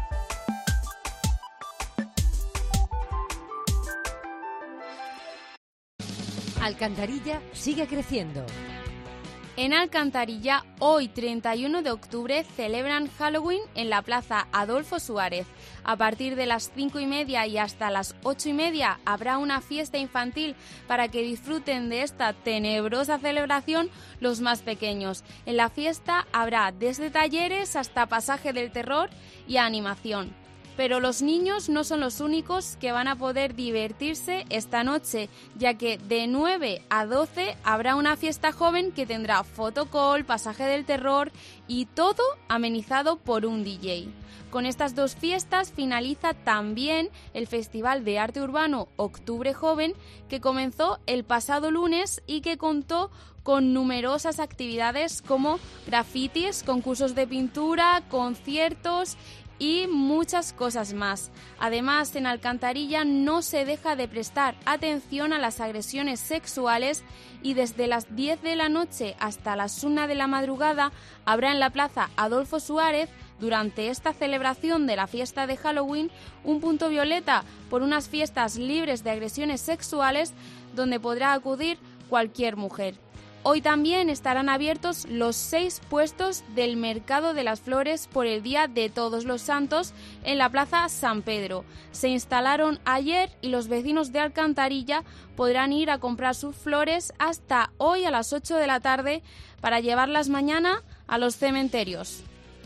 Alcantarilla sigue creciendo. En Alcantarilla, hoy treinta y uno de octubre, celebran Halloween en la Plaza Adolfo Suárez. A partir de las cinco y media y hasta las ocho y media habrá una fiesta infantil para que disfruten de esta tenebrosa celebración los más pequeños. En la fiesta habrá desde talleres hasta pasaje del terror y animación. Pero los niños no son los únicos que van a poder divertirse esta noche, ya que de nueve a doce habrá una fiesta joven que tendrá fotocall, pasaje del terror y todo amenizado por un D J. Con estas dos fiestas finaliza también el Festival de Arte Urbano Octubre Joven, que comenzó el pasado lunes y que contó con numerosas actividades como grafitis, concursos de pintura, conciertos y muchas cosas más. Además, en Alcantarilla no se deja de prestar atención a las agresiones sexuales y desde las diez de la noche hasta las una de la madrugada habrá en la plaza Adolfo Suárez, durante esta celebración de la fiesta de Halloween, un punto violeta por unas fiestas libres de agresiones sexuales donde podrá acudir cualquier mujer. Hoy también estarán abiertos los seis puestos del Mercado de las Flores por el Día de Todos los Santos en la Plaza San Pedro. Se instalaron ayer y los vecinos de Alcantarilla podrán ir a comprar sus flores hasta hoy a las ocho de la tarde para llevarlas mañana a los cementerios.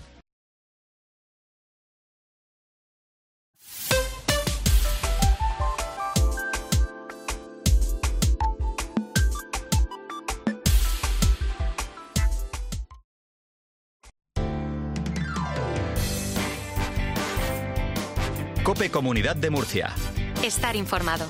COPE Comunidad de Murcia. Estar informado.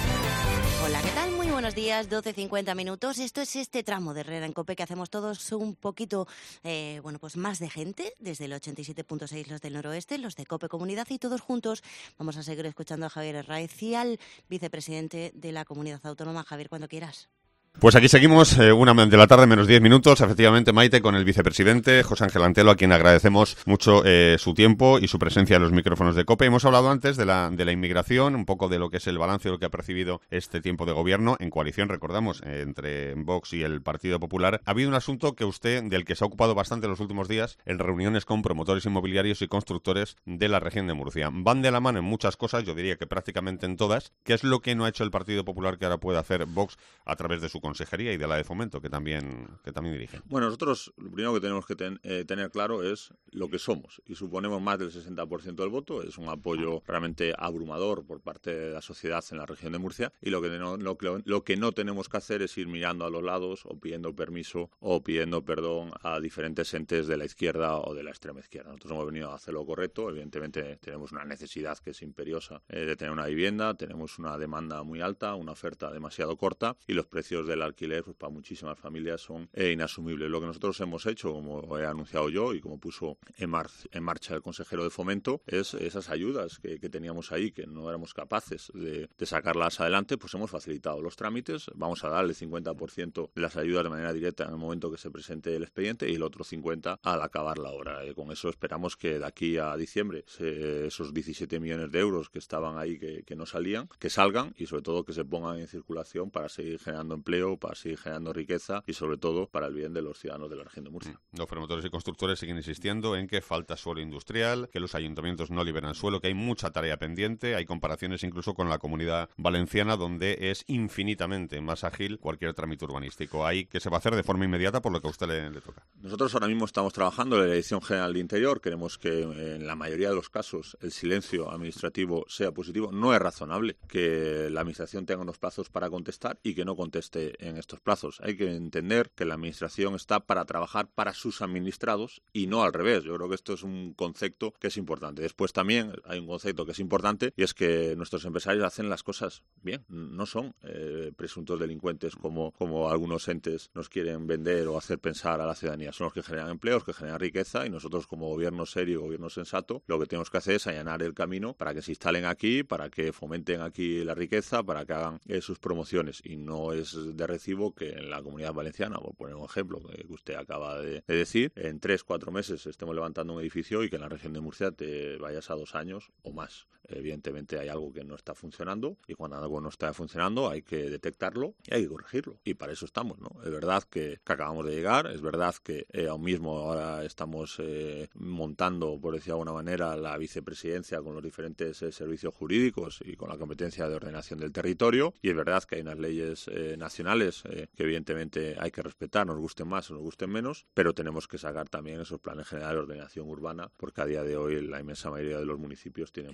Hola, ¿qué tal? Muy buenos días, doce cincuenta minutos. Esto es este tramo de Herrera en COPE que hacemos todos un poquito, eh, bueno, pues más de gente, desde el ochenta y siete punto seis los del noroeste, los de COPE Comunidad, y todos juntos vamos a seguir escuchando a Javier Herráez y al vicepresidente de la Comunidad Autónoma. Javier, cuando quieras. Pues aquí seguimos, eh, una de la tarde, menos diez minutos, efectivamente, Maite, con el vicepresidente José Ángel Antelo, a quien agradecemos mucho eh, su tiempo y su presencia en los micrófonos de COPE. Hemos hablado antes de la, de la inmigración, un poco de lo que es el balance de lo que ha percibido este tiempo de gobierno en coalición, recordamos, eh, entre Vox y el Partido Popular. Ha habido un asunto que usted, del que se ha ocupado bastante en los últimos días, en reuniones con promotores inmobiliarios y constructores de la región de Murcia. Van de la mano en muchas cosas, yo diría que prácticamente en todas. ¿Qué es lo que no ha hecho el Partido Popular que ahora puede hacer Vox a través de su consejería y de la de Fomento, que también que también dirigen? Bueno, nosotros lo primero que tenemos que ten, eh, tener claro es lo que somos, y suponemos más del sesenta por ciento del voto. Es un apoyo realmente abrumador por parte de la sociedad en la región de Murcia, y lo que no, lo, lo que no tenemos que hacer es ir mirando a los lados o pidiendo permiso o pidiendo perdón a diferentes entes de la izquierda o de la extrema izquierda. Nosotros hemos venido a hacer lo correcto. Evidentemente tenemos una necesidad que es imperiosa eh, de tener una vivienda, tenemos una demanda muy alta, una oferta demasiado corta, y los precios del alquiler, pues, para muchísimas familias son eh, inasumibles. Lo que nosotros hemos hecho, como he anunciado yo y como puso en, mar en marcha el consejero de Fomento, es esas ayudas que, que teníamos ahí, que no éramos capaces de, de sacarlas adelante, pues hemos facilitado los trámites. Vamos a darle el cincuenta por ciento de las ayudas de manera directa en el momento que se presente el expediente, y el otro cincuenta por ciento al acabar la obra. Eh, con eso esperamos que de aquí a diciembre se, esos diecisiete millones de euros que estaban ahí, que, que no salían, que salgan, y sobre todo que se pongan en circulación para seguir generando empleo, para seguir generando riqueza y sobre todo para el bien de los ciudadanos de la región de Murcia. Los promotores y constructores siguen insistiendo en que falta suelo industrial, que los ayuntamientos no liberan suelo, que hay mucha tarea pendiente. Hay comparaciones incluso con la Comunidad Valenciana, donde es infinitamente más ágil cualquier trámite urbanístico. Ahí que se va a hacer de forma inmediata por lo que a usted le, le toca. Nosotros ahora mismo estamos trabajando en la Dirección General de Interior. Queremos que en la mayoría de los casos el silencio administrativo sea positivo. No es razonable que la administración tenga unos plazos para contestar y que no conteste en estos plazos. Hay que entender que la administración está para trabajar para sus administrados y no al revés. Yo creo que esto es un concepto que es importante. Después también hay un concepto que es importante, y es que nuestros empresarios hacen las cosas bien. No son eh, presuntos delincuentes como, como algunos entes nos quieren vender o hacer pensar a la ciudadanía. Son los que generan empleos, que generan riqueza, y nosotros, como gobierno serio y gobierno sensato, lo que tenemos que hacer es allanar el camino para que se instalen aquí, para que fomenten aquí la riqueza, para que hagan eh, sus promociones. Y no es de recibo que en la Comunidad Valenciana, por poner un ejemplo que usted acaba de, de decir, en tres, cuatro meses estemos levantando un edificio y que en la región de Murcia te vayas a dos años o más. Evidentemente hay algo que no está funcionando, y cuando algo no está funcionando hay que detectarlo y hay que corregirlo, y para eso estamos, ¿no? Es verdad que, que acabamos de llegar, es verdad que eh, aún mismo ahora estamos eh, montando, por decir de alguna manera, la vicepresidencia con los diferentes eh, servicios jurídicos y con la competencia de ordenación del territorio, y es verdad que hay unas leyes eh, nacionales eh, que evidentemente hay que respetar, nos gusten más o nos gusten menos, pero tenemos que sacar también esos planes generales de ordenación urbana, porque a día de hoy la inmensa mayoría de los municipios tienen planes que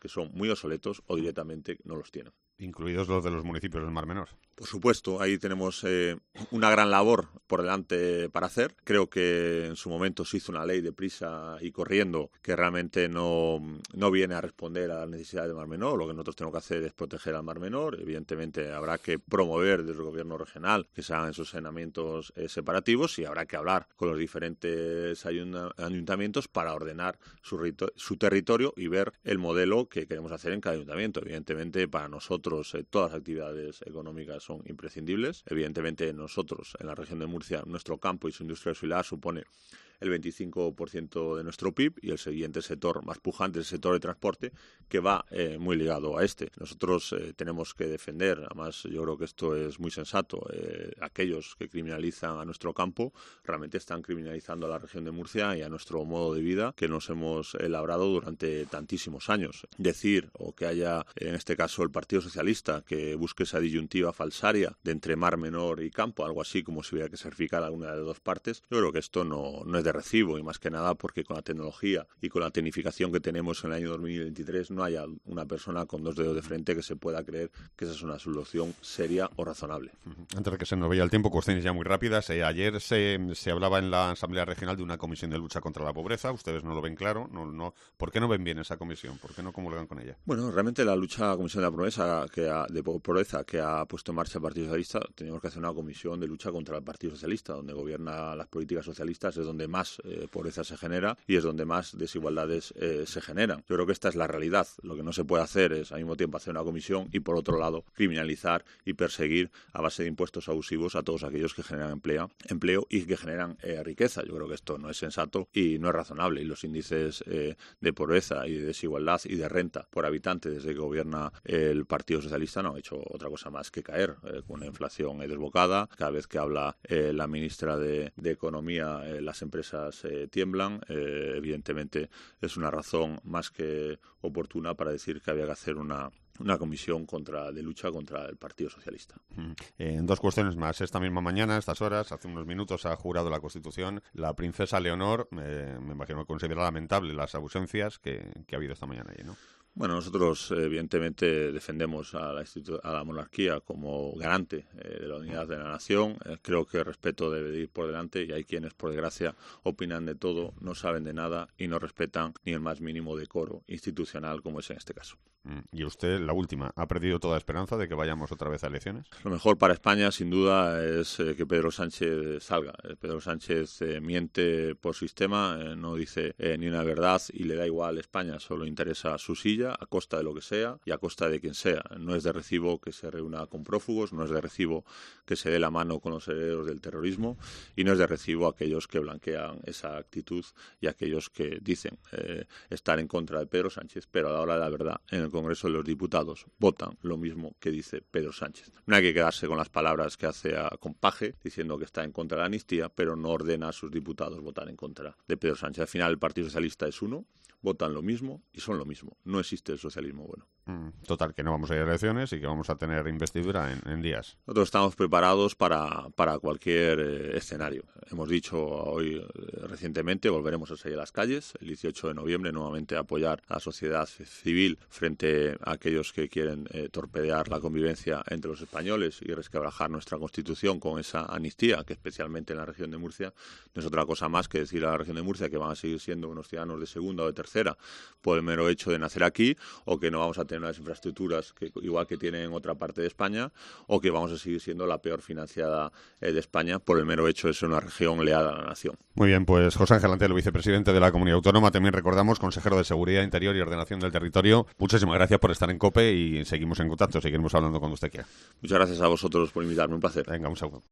son muy obsoletos o directamente no los tienen. Incluidos los de los municipios del Mar Menor. Por supuesto, ahí tenemos eh, una gran labor por delante para hacer. Creo que en su momento se hizo una ley de prisa y corriendo que realmente no, no viene a responder a las necesidades del Mar Menor. Lo que nosotros tenemos que hacer es proteger al Mar Menor. Evidentemente habrá que promover desde el gobierno regional que se hagan esos saneamientos eh, separativos y habrá que hablar con los diferentes ayuntamientos para ordenar su, su territorio y ver el modelo que queremos hacer en cada ayuntamiento. Evidentemente para nosotros eh, todas las actividades económicas son imprescindibles. Evidentemente nosotros en la región de Murcia, nuestro campo y su industria auxiliar supone el veinticinco por ciento de nuestro P I B y el siguiente sector más pujante es el sector de transporte, que va eh, muy ligado a este. Nosotros eh, tenemos que defender, además yo creo que esto es muy sensato, eh, aquellos que criminalizan a nuestro campo realmente están criminalizando a la región de Murcia y a nuestro modo de vida que nos hemos elaborado durante tantísimos años. Decir, o que haya en este caso el Partido Socialista que busque esa disyuntiva falsaria de entre Mar Menor y campo, algo así como si hubiera que sacrificar alguna de las dos partes, yo creo que esto no, no es de recibo y más que nada porque con la tecnología y con la tecnificación que tenemos en el año dos mil veintitrés no haya una persona con dos dedos de frente que se pueda creer que esa es una solución seria o razonable. Antes de que se nos vaya el tiempo, cuestiones ya muy rápidas. Eh, ayer se, se hablaba en la Asamblea Regional de una comisión de lucha contra la pobreza. Ustedes no lo ven claro. No, no. ¿Por qué no ven bien esa comisión? ¿Por qué no comulgan con ella? Bueno, realmente la lucha, la comisión de la pobreza que ha, de pobreza que ha puesto en marcha el Partido Socialista, tenemos que hacer una comisión de lucha contra el Partido Socialista, donde gobierna las políticas socialistas, es donde más eh, pobreza se genera y es donde más desigualdades eh, se generan. Yo creo que esta es la realidad. Lo que no se puede hacer es al mismo tiempo hacer una comisión y por otro lado criminalizar y perseguir a base de impuestos abusivos a todos aquellos que generan empleo, empleo y que generan eh, riqueza. Yo creo que esto no es sensato y no es razonable. Y los índices eh, de pobreza y de desigualdad y de renta por habitante desde que gobierna el Partido Socialista no han hecho otra cosa más que caer, eh, con una inflación eh, desbocada. Cada vez que habla eh, la ministra de, de Economía, eh, las empresas eh, tiemblan. Eh, evidentemente es una razón más que oportuna para decir que había que hacer una una comisión contra de lucha contra el Partido Socialista. Mm. Eh, dos cuestiones más. Esta misma mañana, a estas horas, hace unos minutos, ha jurado la Constitución la princesa Leonor. Eh, me imagino que considera lamentable las ausencias que, que ha habido esta mañana allí, ¿no? Bueno, nosotros evidentemente defendemos a la, a la monarquía como garante eh, de la unidad de la nación. Eh, creo que el respeto debe de ir por delante y hay quienes, por desgracia, opinan de todo, no saben de nada y no respetan ni el más mínimo decoro institucional como es en este caso. Y usted, la última, ¿ha perdido toda esperanza de que vayamos otra vez a elecciones? Lo mejor para España, sin duda, es eh, que Pedro Sánchez salga. Eh, Pedro Sánchez eh, miente por sistema, eh, no dice eh, ni una verdad y le da igual España, solo interesa su silla a costa de lo que sea y a costa de quien sea. No es de recibo que se reúna con prófugos, no es de recibo que se dé la mano con los herederos del terrorismo y no es de recibo aquellos que blanquean esa actitud y aquellos que dicen eh, estar en contra de Pedro Sánchez, pero a la hora de la verdad, en el Congreso de los Diputados votan lo mismo que dice Pedro Sánchez. No hay que quedarse con las palabras que hace a Compaje diciendo que está en contra de la amnistía, pero no ordena a sus diputados votar en contra de Pedro Sánchez. Al final el Partido Socialista es uno, votan lo mismo y son lo mismo. No existe el socialismo bueno. Mm, total, que no vamos a ir a elecciones y que vamos a tener investidura en, en días. Nosotros estamos preparados para, para cualquier eh, escenario. Hemos dicho hoy eh, recientemente, volveremos a salir a las calles el dieciocho de noviembre nuevamente a apoyar a la sociedad civil frente a aquellos que quieren eh, torpedear la convivencia entre los españoles y resquebrajar nuestra Constitución con esa amnistía, que especialmente en la región de Murcia no es otra cosa más que decir a la región de Murcia que van a seguir siendo unos ciudadanos de segunda o de tercera por el mero hecho de nacer aquí, o que no vamos a tener unas infraestructuras que, igual que tienen en otra parte de España, o que vamos a seguir siendo la peor financiada eh, de España por el mero hecho de ser una región leal a la nación. Muy bien, pues José Ángel Antelo, vicepresidente de la Comunidad Autónoma, también recordamos consejero de Seguridad Interior y Ordenación del Territorio. Muchísimas gracias por estar en COPE y seguimos en contacto, seguiremos hablando cuando usted quiera. Muchas gracias a vosotros por invitarme, un placer. Venga, un saludo.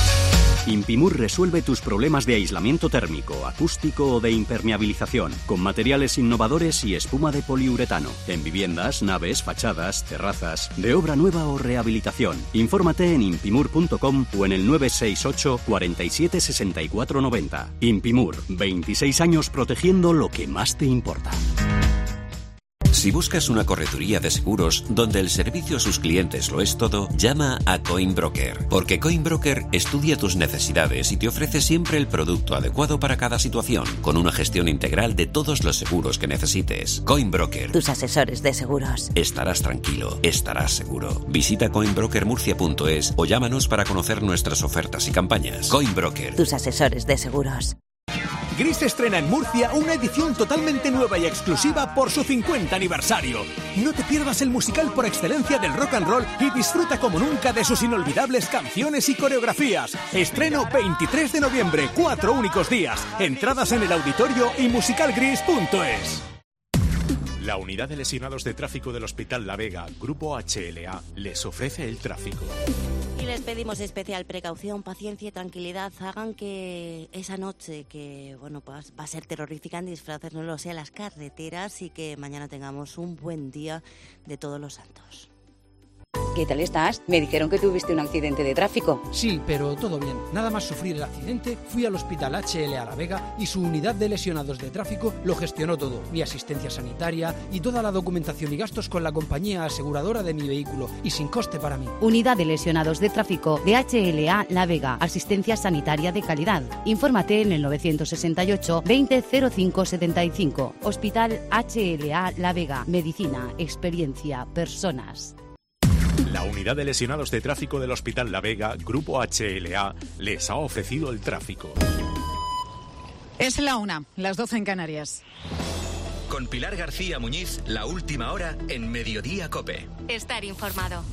Impimur resuelve tus problemas de aislamiento térmico, acústico o de impermeabilización, con materiales innovadores y espuma de poliuretano, en viviendas, naves, fachadas, terrazas, de obra nueva o rehabilitación. Infórmate en impimur punto com o en el nueve seis ocho, cuarenta y siete, sesenta y cuatro noventa. Impimur, veintiséis años protegiendo lo que más te importa. Si buscas una correduría de seguros donde el servicio a sus clientes lo es todo, llama a Coinbroker, porque Coinbroker estudia tus necesidades y te ofrece siempre el producto adecuado para cada situación, con una gestión integral de todos los seguros que necesites. Coinbroker. Tus asesores de seguros. Estarás tranquilo, estarás seguro. Visita coinbroker murcia punto es o llámanos para conocer nuestras ofertas y campañas. Coinbroker. Tus asesores de seguros. Gris estrena en Murcia una edición totalmente nueva y exclusiva por su cincuenta aniversario. No te pierdas el musical por excelencia del rock and roll y disfruta como nunca de sus inolvidables canciones y coreografías. Estreno veintitrés de noviembre, cuatro únicos días. Entradas en el auditorio y musicalgris punto es. La Unidad de Lesionados de Tráfico del Hospital La Vega, Grupo H L A, les ofrece el tráfico. Y les pedimos especial precaución, paciencia y tranquilidad. Hagan que esa noche, que bueno, pues va a ser terrorífica en disfraces, no lo sea, las carreteras, y que mañana tengamos un buen día de Todos los Santos. ¿Qué tal estás? Me dijeron que tuviste un accidente de tráfico. Sí, pero todo bien. Nada más sufrir el accidente, fui al Hospital H L A La Vega y su unidad de lesionados de tráfico lo gestionó todo. Mi asistencia sanitaria y toda la documentación y gastos con la compañía aseguradora de mi vehículo y sin coste para mí. Unidad de lesionados de tráfico de H L A La Vega. Asistencia sanitaria de calidad. Infórmate en el novecientos sesenta y ocho veinte cero cinco setenta y cinco. Hospital H L A La Vega. Medicina, experiencia, personas. La Unidad de Lesionados de Tráfico del Hospital La Vega, Grupo H L A, les ha ofrecido el tráfico. Es la una, las doce en Canarias. Con Pilar García Muñiz, la última hora en Mediodía COPE. Estar informado.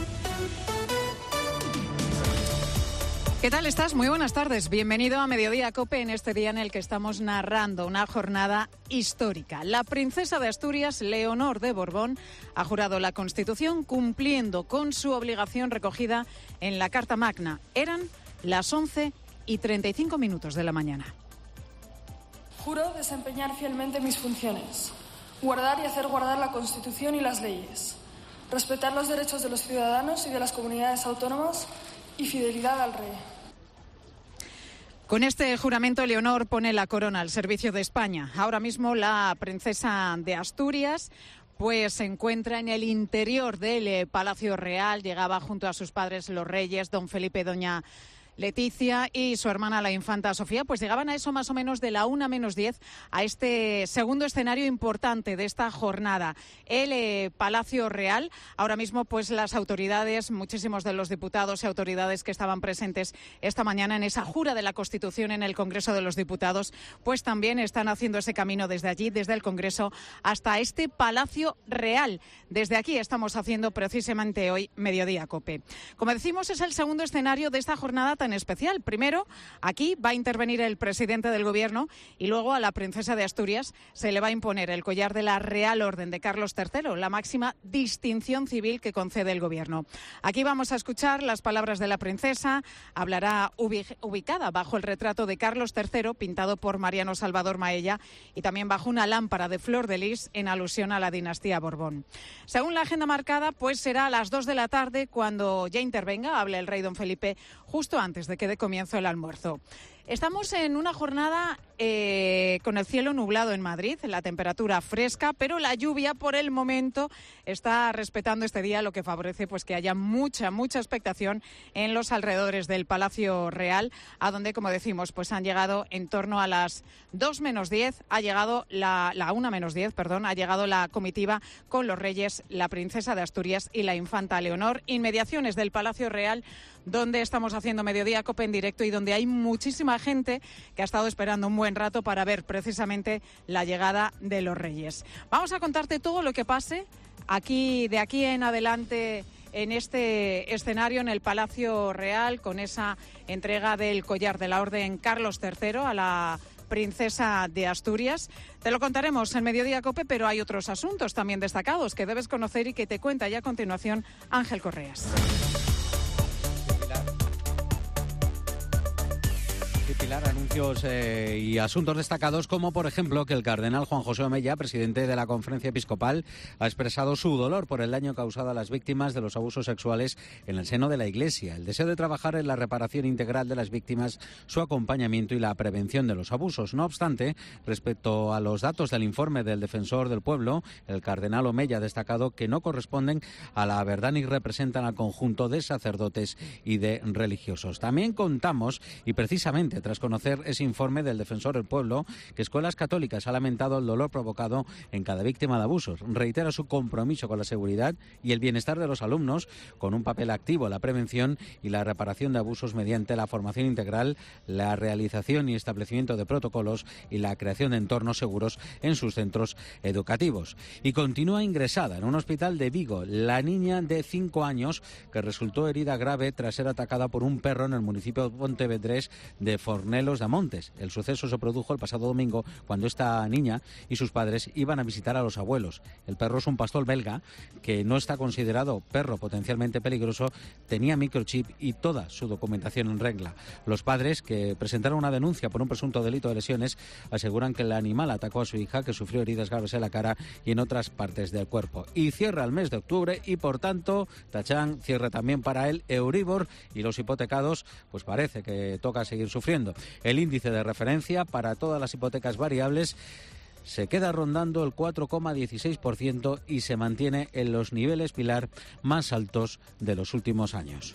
¿Qué tal estás? Muy buenas tardes. Bienvenido a Mediodía COPE en este día en el que estamos narrando una jornada histórica. La princesa de Asturias, Leonor de Borbón, ha jurado la Constitución cumpliendo con su obligación recogida en la Carta Magna. Eran las once y treinta y cinco minutos de la mañana. Juro desempeñar fielmente mis funciones, guardar y hacer guardar la Constitución y las leyes, respetar los derechos de los ciudadanos y de las comunidades autónomas y fidelidad al rey. Con este juramento, Leonor pone la corona al servicio de España. Ahora mismo la princesa de Asturias pues se encuentra en el interior del Palacio Real. Llegaba junto a sus padres los reyes, don Felipe y doña Leticia, y su hermana la infanta Sofía, pues llegaban a eso más o menos de la una menos diez a este segundo escenario importante de esta jornada, el eh, Palacio Real. Ahora mismo pues las autoridades, muchísimos de los diputados y autoridades que estaban presentes esta mañana en esa jura de la Constitución en el Congreso de los Diputados, pues también están haciendo ese camino desde allí, desde el Congreso hasta este Palacio Real. Desde aquí estamos haciendo precisamente hoy Mediodía COPE. Como decimos, es el segundo escenario de esta jornada tan especial. Primero, aquí va a intervenir el presidente del Gobierno y luego a la princesa de Asturias se le va a imponer el collar de la Real Orden de Carlos tercero, la máxima distinción civil que concede el Gobierno. Aquí vamos a escuchar las palabras de la princesa. Hablará ubi- ubicada bajo el retrato de Carlos tercero, pintado por Mariano Salvador Maella, y también bajo una lámpara de flor de lis en alusión a la dinastía Borbón. Según la agenda marcada, pues será a las dos de la tarde cuando ya intervenga, hable el rey don Felipe, justo antes antes de que dé comienzo el almuerzo. Estamos en una jornada eh, con el cielo nublado en Madrid, la temperatura fresca, pero la lluvia por el momento está respetando este día, lo que favorece pues que haya mucha, mucha expectación en los alrededores del Palacio Real, a donde, como decimos, pues han llegado en torno a las dos menos diez, ha llegado la, la una menos diez, perdón, ha llegado la comitiva con los reyes, la princesa de Asturias y la infanta Leonor, inmediaciones del Palacio Real, donde estamos haciendo Mediodía COPE en directo y donde hay muchísima gente que ha estado esperando un buen rato para ver precisamente la llegada de los reyes. Vamos a contarte todo lo que pase aquí, de aquí en adelante, en este escenario, en el Palacio Real, con esa entrega del collar de la Orden Carlos tercero a la princesa de Asturias. Te lo contaremos en Mediodía COPE, pero hay otros asuntos también destacados que debes conocer y que te cuenta ya a continuación Ángel Correas. Pilar, anuncios eh, y asuntos destacados, como por ejemplo que el cardenal Juan José Omeya, presidente de la Conferencia Episcopal, ha expresado su dolor por el daño causado a las víctimas de los abusos sexuales en el seno de la Iglesia, el deseo de trabajar en la reparación integral de las víctimas, su acompañamiento y la prevención de los abusos. No obstante, respecto a los datos del informe del Defensor del Pueblo, el cardenal Omeya ha destacado que no corresponden a la verdad ni representan al conjunto de sacerdotes y de religiosos. También contamos, y precisamente tras conocer ese informe del Defensor del Pueblo, que Escuelas Católicas ha lamentado el dolor provocado en cada víctima de abusos. Reitera su compromiso con la seguridad y el bienestar de los alumnos, con un papel activo en la prevención y la reparación de abusos mediante la formación integral, la realización y establecimiento de protocolos y la creación de entornos seguros en sus centros educativos. Y continúa ingresada en un hospital de Vigo la niña de cinco años que resultó herida grave tras ser atacada por un perro en el municipio pontevedrés de Fornelos de Montes. El suceso se produjo el pasado domingo cuando esta niña y sus padres iban a visitar a los abuelos. El perro es un pastor belga que no está considerado perro potencialmente peligroso, tenía microchip y toda su documentación en regla. Los padres, que presentaron una denuncia por un presunto delito de lesiones, aseguran que el animal atacó a su hija, que sufrió heridas graves en la cara y en otras partes del cuerpo. Y cierra el mes de octubre y, por tanto, tachán, cierra también para el Euribor, y los hipotecados, pues parece que toca seguir sufriendo. El índice de referencia para todas las hipotecas variables se queda rondando el cuatro coma dieciséis por ciento y se mantiene en los niveles, Pilar, más altos de los últimos años.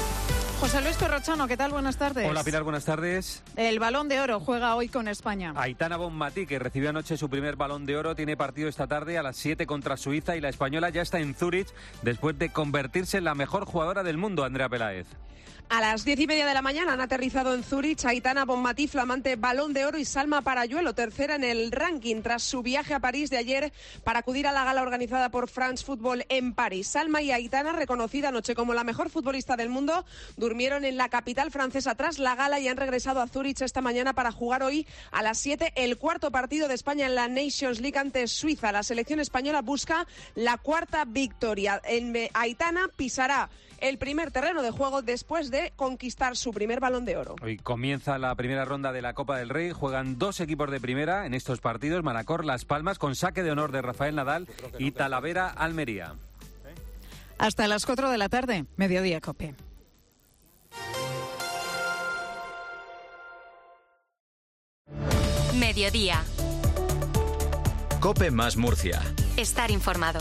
José Luis Corrochano, ¿qué tal? Buenas tardes. Hola Pilar, buenas tardes. El Balón de Oro juega hoy con España. Aitana Bonmatí, que recibió anoche su primer Balón de Oro, tiene partido esta tarde a las siete contra Suiza, y la española ya está en Zúrich después de convertirse en la mejor jugadora del mundo, Andrea Peláez. A las diez y media de la mañana han aterrizado en Zúrich Aitana Bonmatí, flamante Balón de Oro, y Salma Parayuelo, tercera en el ranking tras su viaje a París de ayer para acudir a la gala organizada por France Football en París. Salma y Aitana, reconocida anoche como la mejor futbolista del mundo, durmieron en la capital francesa tras la gala y han regresado a Zúrich esta mañana para jugar hoy a las siete el cuarto partido de España en la Nations League ante Suiza. La selección española busca la cuarta victoria. En Aitana pisará el primer terreno de juego después de conquistar su primer Balón de Oro. Hoy comienza la primera ronda de la Copa del Rey. Juegan dos equipos de primera en estos partidos: Manacor Las Palmas, con saque de honor de Rafael Nadal, y Talavera Almería. Hasta las cuatro de la tarde, Mediodía COPE. Mediodía. COPE más Murcia. Estar informado.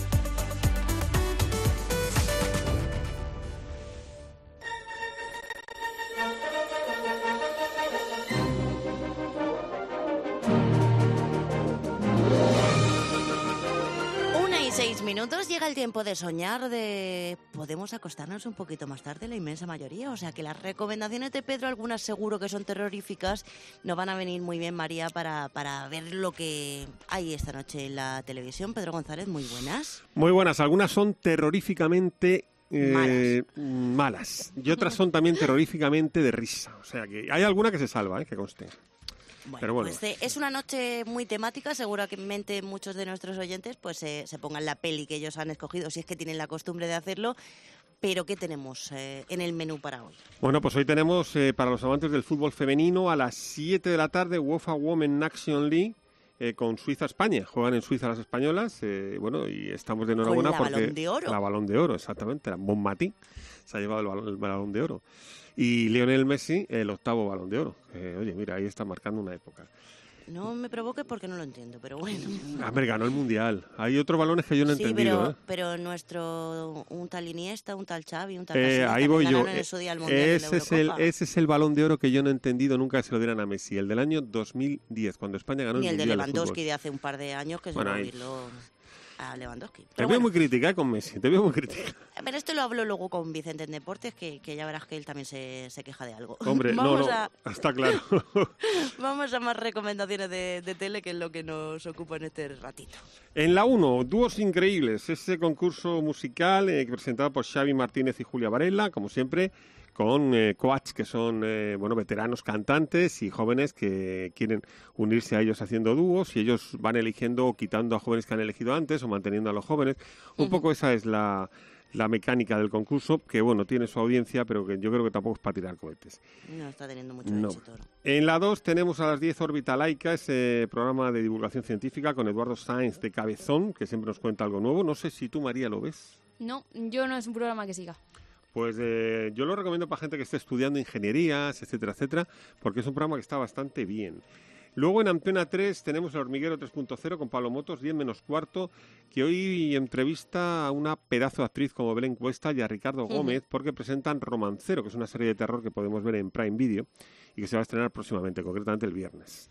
Seis minutos, llega el tiempo de soñar, de podemos acostarnos un poquito más tarde, la inmensa mayoría. O sea que las recomendaciones de Pedro, algunas seguro que son terroríficas, nos van a venir muy bien, María, para, para ver lo que hay esta noche en la televisión. Pedro González, muy buenas. Muy buenas, algunas son terroríficamente eh, malas. malas y otras son también terroríficamente de risa. O sea que hay alguna que se salva, eh, que conste. Bueno, Pero bueno. Pues eh, es una noche muy temática, seguramente muchos de nuestros oyentes pues eh, se pongan la peli que ellos han escogido, si es que tienen la costumbre de hacerlo. Pero ¿qué tenemos eh, en el menú para hoy? Bueno, pues hoy tenemos eh, para los amantes del fútbol femenino a las siete de la tarde UEFA Women Nation League eh, con Suiza-España. Juegan en Suiza las españolas, eh, bueno, y estamos de enhorabuena ¿Con la porque... Balón de Oro? La Balón de Oro, exactamente. La Bonmatí se ha llevado el balón, el balón de Oro. Y Lionel Messi, el octavo Balón de Oro. Eh, oye, mira, ahí está marcando una época. No me provoque porque no lo entiendo, pero bueno. Ah, pero ganó el Mundial. Hay otros balones que yo no he sí, entendido. pero, ¿eh? pero nuestro, un tal Iniesta, un tal Xavi, un tal Eh, Casillas, ahí voy yo. ganaron en su día el Mundial Ese, de la es el, Eurocopa. ese es el Balón de Oro que yo no he entendido nunca que se lo dieran a Messi. El del año dos mil diez, cuando España ganó Ni el el de Mundial Lewandowski de de hace un par de años, que Bueno, se ahí. lo a Lewandowski. Te Pero veo bueno, muy crítica eh, con Messi, te veo muy crítica. pero esto lo hablo luego con Vicente en Deportes, que, que ya verás que él también se, se queja de algo. Hombre, no, Vamos no, a... está claro. Vamos a más recomendaciones de, de tele, que es lo que nos ocupa en este ratito. En la uno, Dúos Increíbles, ese concurso musical eh, presentado por Xavi Martínez y Julia Varela, como siempre, con eh, coaches que son eh, bueno veteranos cantantes y jóvenes que quieren unirse a ellos haciendo dúos, y ellos van eligiendo o quitando a jóvenes que han elegido antes o manteniendo a los jóvenes. Un Ujú. poco esa es la, la mecánica del concurso, que bueno, tiene su audiencia, pero que yo creo que tampoco es para tirar cohetes. No está teniendo mucho No. éxito. ¿No? En la dos tenemos a las diez Órbita Laica, ese programa de divulgación científica con Eduardo Sáenz de Cabezón, que siempre nos cuenta algo nuevo. No sé si tú, María, lo ves. No, yo no es un programa que siga. Pues eh, yo lo recomiendo para gente que esté estudiando ingenierías, etcétera, etcétera, porque es un programa que está bastante bien. Luego en Antena tres tenemos El Hormiguero tres punto cero con Pablo Motos, diez menos cuarto, que hoy entrevista a una pedazo de actriz como Belén Cuesta y a Ricardo Gómez, porque presentan Romancero, que es una serie de terror que podemos ver en Prime Video y que se va a estrenar próximamente, concretamente el viernes.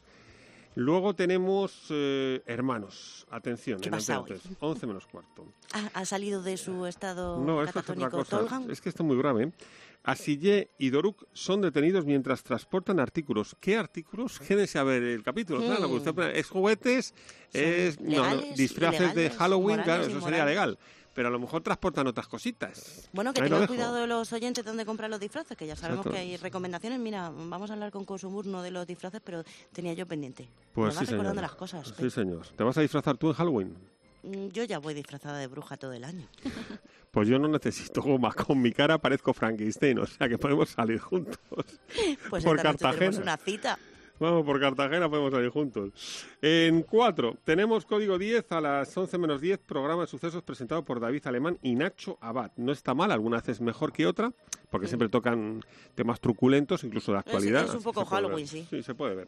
Luego tenemos eh, Hermanos, atención, ¿Qué en pasa Antena hoy? tres, once menos cuarto. ¿Ha, ha salido de su estado No, esto es otra catatónico cosa. Tolgan? Es que esto es muy grave. ¿eh? Asillé y Doruk son detenidos mientras transportan artículos. ¿Qué artículos? Quédense a ver el capítulo. Hmm. Claro, usted, es juguetes, es no, no, legales, disfraces de ilegales, Halloween, morales, claro, eso sería inmorales. legal. Pero a lo mejor transportan otras cositas. Bueno, que Ahí lo tengan dejo. cuidado de los oyentes donde compran los disfraces, que ya sabemos Exacto. que hay recomendaciones. Mira, vamos a hablar con Consumur, no de los disfraces, pero tenía yo pendiente. Pues Me vas sí, recordando señor. las cosas. Sí, señor. ¿Te vas a disfrazar tú en Halloween? Mm, Yo ya voy disfrazada de bruja todo el año. Pues yo no necesito goma. Con mi cara parezco Frankenstein, o sea que podemos salir juntos. Pues por esta noche Cartagena. tenemos una cita. Vamos, por Cartagena podemos salir juntos. En cuatro, tenemos Código diez a las once menos diez, programa de sucesos presentado por David Alemán y Nacho Abad. No está mal, alguna vez es mejor que otra, porque siempre tocan temas truculentos, incluso de actualidad. Es, es un así poco se puede Halloween, ver. sí. Sí, se puede ver.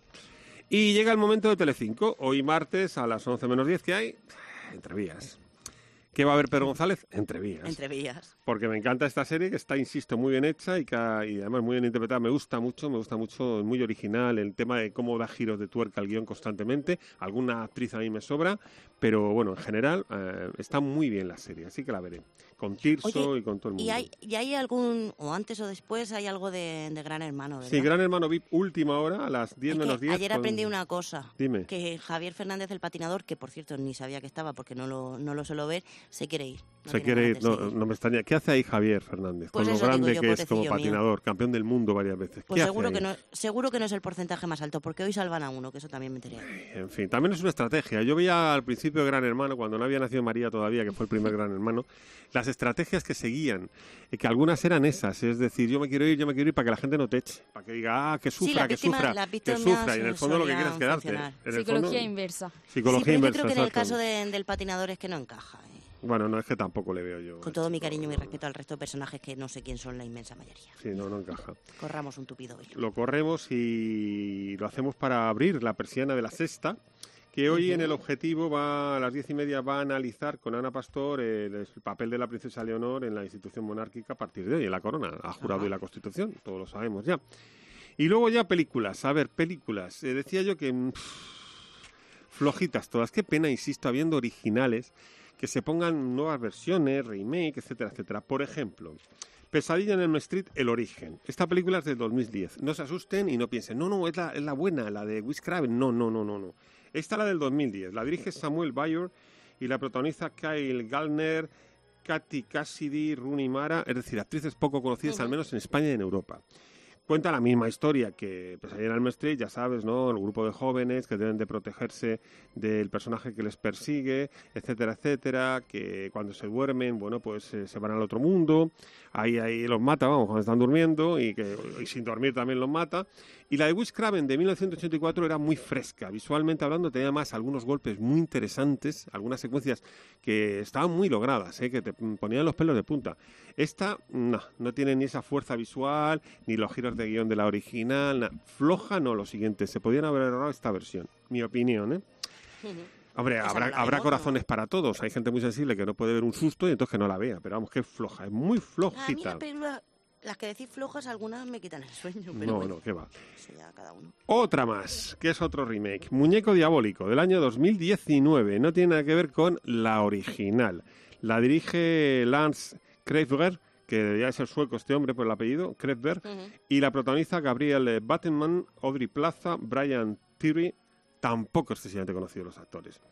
Y llega el momento de Telecinco, hoy martes a las once menos diez, que hay entrevías. ¿Qué va a haber Pedro González? Entrevías. Entrevías. Porque me encanta esta serie, que está, insisto, muy bien hecha y, que, y además muy bien interpretada. Me gusta mucho, me gusta mucho, es muy original el tema de cómo da giros de tuerca al guión constantemente. Alguna actriz a mí me sobra, pero bueno, en general eh, está muy bien la serie, así que la veré. Con Tirso Oye, y con todo el mundo. ¿Y hay, ¿Y hay algún, o antes o después, hay algo de, de Gran Hermano, verdad? Sí, Gran Hermano V I P, última hora, a las diez Es que menos diez. ayer con- aprendí una cosa. Dime. Que Javier Fernández, el patinador, que por cierto ni sabía que estaba porque no lo, no lo suelo ver, se quiere ir. No Se tiene quiere ir, ganas de no, seguir. no me extraña. ¿Qué hace ahí Javier Fernández? Pues con lo eso digo grande yo, que es como pobrecillo mío. patinador, campeón del mundo varias veces. Pues ¿Qué seguro hace que, ahí? no, seguro que no es el porcentaje más alto, porque hoy salvan a uno, que eso también me enteré. En fin, también es una estrategia. Yo veía al principio de Gran Hermano, cuando no había nacido María todavía, que fue el primer Gran Hermano, las estrategias que seguían, eh, que algunas eran esas, es decir, yo me quiero ir, yo me quiero ir para que la gente no te eche, para que diga, ah, que Sí, sufra, las que víctimas- sufra, las que víctimas sufra, y en el fondo lo que solían quieres es quedarte. funcionar. En el Psicología fondo- inversa. Psicología sí, pero inversa, yo creo que en el exacto. caso de- del patinador es que no encaja. ¿eh? Bueno, no es que tampoco le veo yo. Con todo mi cariño y mi respeto al resto de personajes que no sé quién son la inmensa mayoría. Sí, no, no encaja. Corramos un tupido velo. Lo corremos y lo hacemos para abrir la persiana de la sexta, que hoy en el objetivo va a las diez y media va a analizar con Ana Pastor el, el papel de la princesa Leonor en la institución monárquica a partir de hoy, en la corona, ha jurado y la Constitución, todos lo sabemos ya. Y luego ya películas, a ver, películas. Eh, decía yo que mm, flojitas todas, qué pena, insisto, habiendo originales, que se pongan nuevas versiones, remake, etcétera, etcétera. Por ejemplo, Pesadilla en Elm Street, El Origen. Esta película es del dos mil diez. No se asusten y no piensen, no, no, es la, es la buena, la de Wes Craven. No, no, no, no, no. Esta es la del dos mil diez. La dirige Samuel Bayer y la protagoniza Kyle Gallner, Katy Cassidy, Rooney Mara, es decir, actrices poco conocidas, al menos en España y en Europa. Cuenta la misma historia que Pesadilla en Elm Street, ya sabes, ¿no? El grupo de jóvenes que deben de protegerse del personaje que les persigue, etcétera, etcétera, que cuando se duermen, bueno, pues eh, se van al otro mundo, ahí, ahí los mata, vamos, cuando están durmiendo, y que y sin dormir también los mata. Y la de Wes Craven de mil novecientos ochenta y cuatro era muy fresca, visualmente hablando, tenía además algunos golpes muy interesantes, algunas secuencias que estaban muy logradas, ¿eh? Que te ponían los pelos de punta. Esta, no, no tiene ni esa fuerza visual, ni los giros de guión de la original, na. Floja no, lo siguiente, se podían haber ahorrado esta versión, mi opinión, ¿eh? Hombre, Esa habrá, no la habrá vemos, corazones para todos, hay gente muy sensible que no puede ver un susto y entonces que no la vea, pero vamos, que es floja, es muy A mí flojita. las películas, las que decís flojas, algunas me quitan el sueño. Pero No, bueno, no, qué va. eso ya cada uno. Otra más, que es otro remake. Muñeco Diabólico, del año dos mil diecinueve. No tiene nada que ver con la original. La dirige Lance Kreisberg, que debería ser sueco este hombre por el apellido, Kreisberg, Ujú. y la protagoniza Gabriel Bateman, Audrey Plaza, Brian Tyree, tampoco excesivamente conocidos los actores.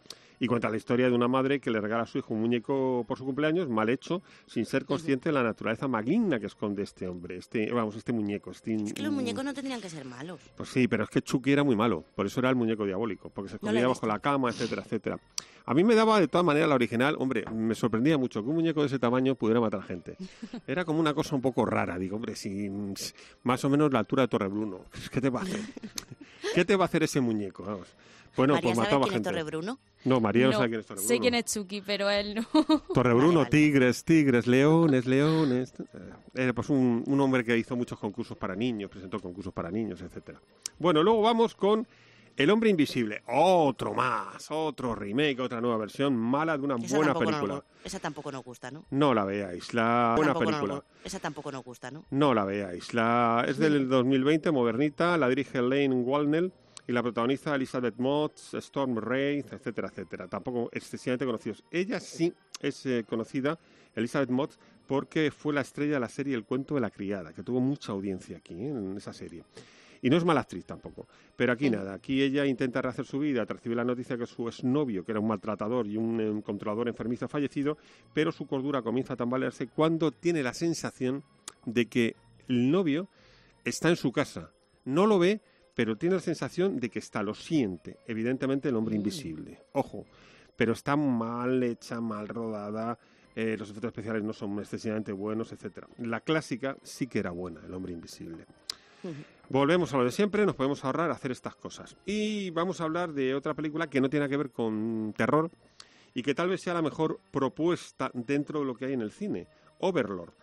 y cuenta la historia de una madre que le regala a su hijo un muñeco por su cumpleaños, mal hecho, sin ser consciente de la naturaleza maligna que esconde este hombre, este, vamos, este muñeco. Este, es que los muñecos no tendrían que ser malos. Pues sí, pero es que Chucky era muy malo, por eso era el muñeco diabólico, porque se escondía No bajo la cama, etcétera, etcétera. A mí me daba de todas maneras la original, hombre, me sorprendía mucho que un muñeco de ese tamaño pudiera matar gente. Era como una cosa un poco rara, digo, hombre, si más o menos la altura de Torrebruno, ¿qué te va a hacer? ¿Qué te va a hacer ese muñeco? Vamos. Bueno, María, pues ¿sabes mataba quién gente. es Torrebruno? No, María no, No, sabe quién es Torrebruno. sé quién es Chucky, pero él no. Torrebruno, Vale, vale. tigres, tigres, leones, leones. Era pues un, un hombre que hizo muchos concursos para niños, presentó concursos para niños, etcétera. Bueno, luego vamos con El hombre invisible. Otro más, otro remake, otra nueva versión mala de una Esa buena tampoco película. nos- esa tampoco nos gusta, ¿no? No la veáis, la buena Tampoco nos película. gu- esa tampoco nos gusta, ¿no? No la veáis. La, es del dos mil veinte, modernita, la dirige Lane Wallnell y la protagoniza Elizabeth Moss, Storm Wraith, etcétera, etcétera. Tampoco excesivamente conocidos. Ella sí es eh, conocida, Elizabeth Moss, porque fue la estrella de la serie El cuento de la criada, que tuvo mucha audiencia aquí, ¿eh? En esa serie. Y no es mala actriz tampoco. Pero aquí nada, aquí ella intenta rehacer su vida tras recibir la noticia que su exnovio, que era un maltratador y un eh, controlador enfermizo, ha fallecido, pero su cordura comienza a tambalearse cuando tiene la sensación de que el novio está en su casa. No lo ve, pero tiene la sensación de que está, lo siente. Evidentemente el hombre invisible. Ojo, pero está mal hecha, mal rodada, eh, los efectos especiales no son excesivamente buenos, etcétera. La clásica sí que era buena, El hombre invisible. Volvemos a lo de siempre, nos podemos ahorrar hacer estas cosas. Y vamos a hablar de otra película que no tiene que ver con terror y que tal vez sea la mejor propuesta dentro de lo que hay en el cine. Overlord.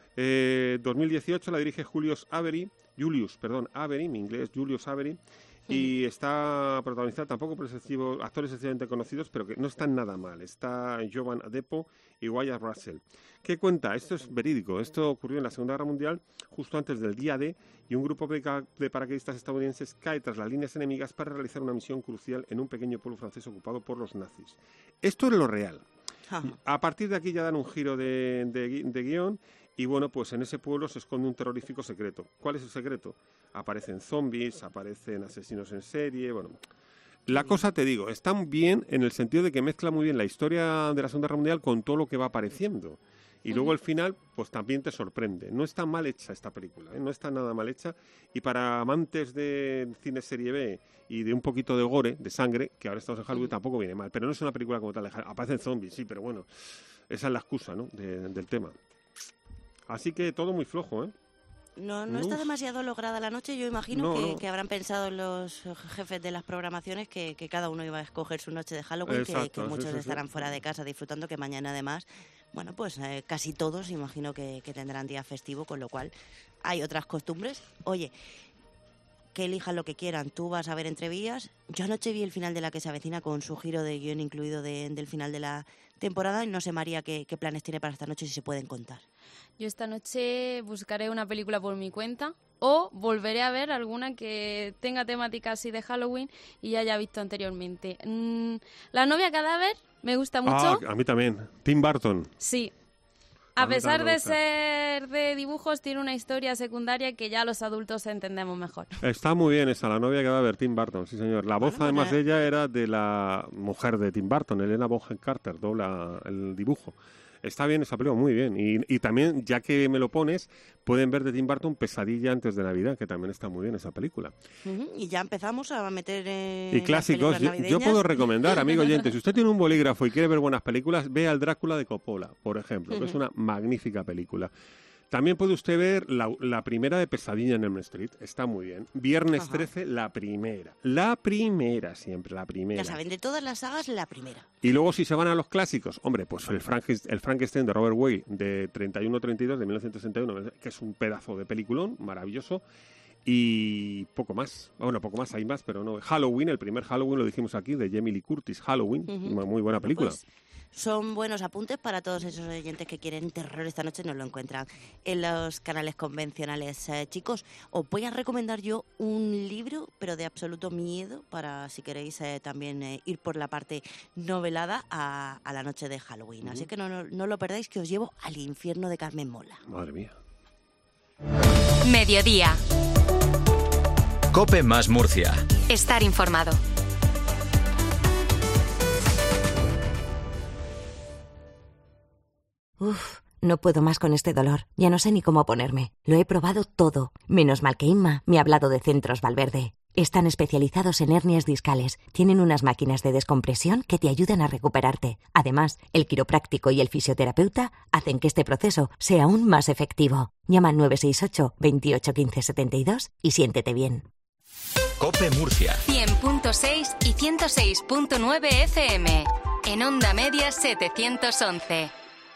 Eh, dos mil dieciocho la dirige Julius Avery, Julius, perdón, Avery, mi inglés, Julius Avery, y está protagonizada tampoco por excesivo, actores excesivamente conocidos, pero que no están nada mal. Está Jovan Adepo y Wyatt Russell. ¿Qué cuenta? Esto es verídico. Esto ocurrió en la Segunda Guerra Mundial, justo antes del día D, y un grupo de, ca- de paracaidistas estadounidenses cae tras las líneas enemigas para realizar una misión crucial en un pequeño pueblo francés ocupado por los nazis. Esto es lo real. A partir de aquí ya dan un giro de, de, gui- de guión y bueno, pues en ese pueblo se esconde un terrorífico secreto. ¿Cuál es el secreto? Aparecen zombies, aparecen asesinos en serie, bueno... La cosa, te digo, está bien en el sentido de que mezcla muy bien la historia de la Segunda Guerra Mundial con todo lo que va apareciendo. Y luego el final, pues también te sorprende. No está mal hecha esta película, ¿eh? No está nada mal hecha. Y para amantes de cine serie B y de un poquito de gore, de sangre, que ahora estamos en Hollywood, tampoco viene mal. Pero no es una película como tal. Aparecen zombies, sí, pero bueno, esa es la excusa, ¿no? de, del tema. Así que todo muy flojo, ¿eh? No, no está Uf. demasiado lograda la noche. Yo imagino No, que, no. que habrán pensado los jefes de las programaciones que, que cada uno iba a escoger su noche de Halloween, que- Exacto, que, sí, muchos sí, sí. estarán fuera de casa disfrutando, que mañana además, bueno, pues eh, casi todos imagino que, que tendrán día festivo, con lo cual hay otras costumbres. Oye, que elijan lo que quieran. Tú vas a ver entrevías. Yo anoche vi el final de La que se avecina con su giro de guión incluido de- del final de la temporada y no sé, María, qué, qué planes tiene para esta noche, si se pueden contar. Yo esta noche buscaré una película por mi cuenta o volveré a ver alguna que tenga temática así de Halloween y ya haya visto anteriormente. Mm, La novia cadáver me gusta mucho. Ah, a mí también. Tim Burton. Sí. A A mí pesar también me de gusta. ser de dibujos, tiene una historia secundaria que ya los adultos entendemos mejor. Está muy bien esa, La novia que va a ver Tim Burton, sí señor. La voz Bueno, además bueno. de ella era de la mujer de Tim Burton, Elena Bonham Carter, dobla el dibujo. Está bien esa película, muy bien. Y, y también, ya que me lo pones, pueden ver de Tim Burton Pesadilla antes de Navidad, que también está muy bien esa película. Ujú, y ya empezamos a meter eh, Y las clásicos, películas yo, yo navideñas. puedo recomendar, amigo oyente, si usted tiene un bolígrafo y quiere ver buenas películas, vea El Drácula de Coppola, por ejemplo, que es Ujú. una magnífica película. También puede usted ver la, la primera de Pesadilla en Elm Street, está muy bien. Viernes Ajá. trece, la primera. La primera, siempre, la primera. Ya saben, de todas las sagas, la primera. Y luego si se van a los clásicos, hombre, pues el, Frankenstein, el Frankenstein de Robert Whale de treinta y uno treinta y dos de mil novecientos sesenta y uno, que es un pedazo de peliculón, maravilloso. Y poco más, bueno, poco más, hay más, pero no. Halloween, el primer Halloween lo dijimos aquí, de Jamie Lee Curtis, Halloween, Ujú. una muy buena película. Pues son buenos apuntes para todos esos oyentes que quieren terror esta noche, no lo encuentran en los canales convencionales. Eh, chicos, os voy a recomendar yo un libro, pero de absoluto miedo, para si queréis eh, también eh, ir por la parte novelada a, a la noche de Halloween. Así que no, no, no lo perdáis, que os llevo al infierno de Carmen Mola. Madre mía. Mediodía. Cope más Murcia. Estar informado. Uf, no puedo más con este dolor. Ya no sé ni cómo ponerme. Lo he probado todo. Menos mal que Inma me ha hablado de Centros Valverde. Están especializados en hernias discales. Tienen unas máquinas de descompresión que te ayudan a recuperarte. Además, el quiropráctico y el fisioterapeuta hacen que este proceso sea aún más efectivo. Llama al nueve seis ocho, veintiocho, quince, setenta y dos y siéntete bien. COPE Murcia. cien punto seis y ciento seis punto nueve F M. En Onda Media setecientos once.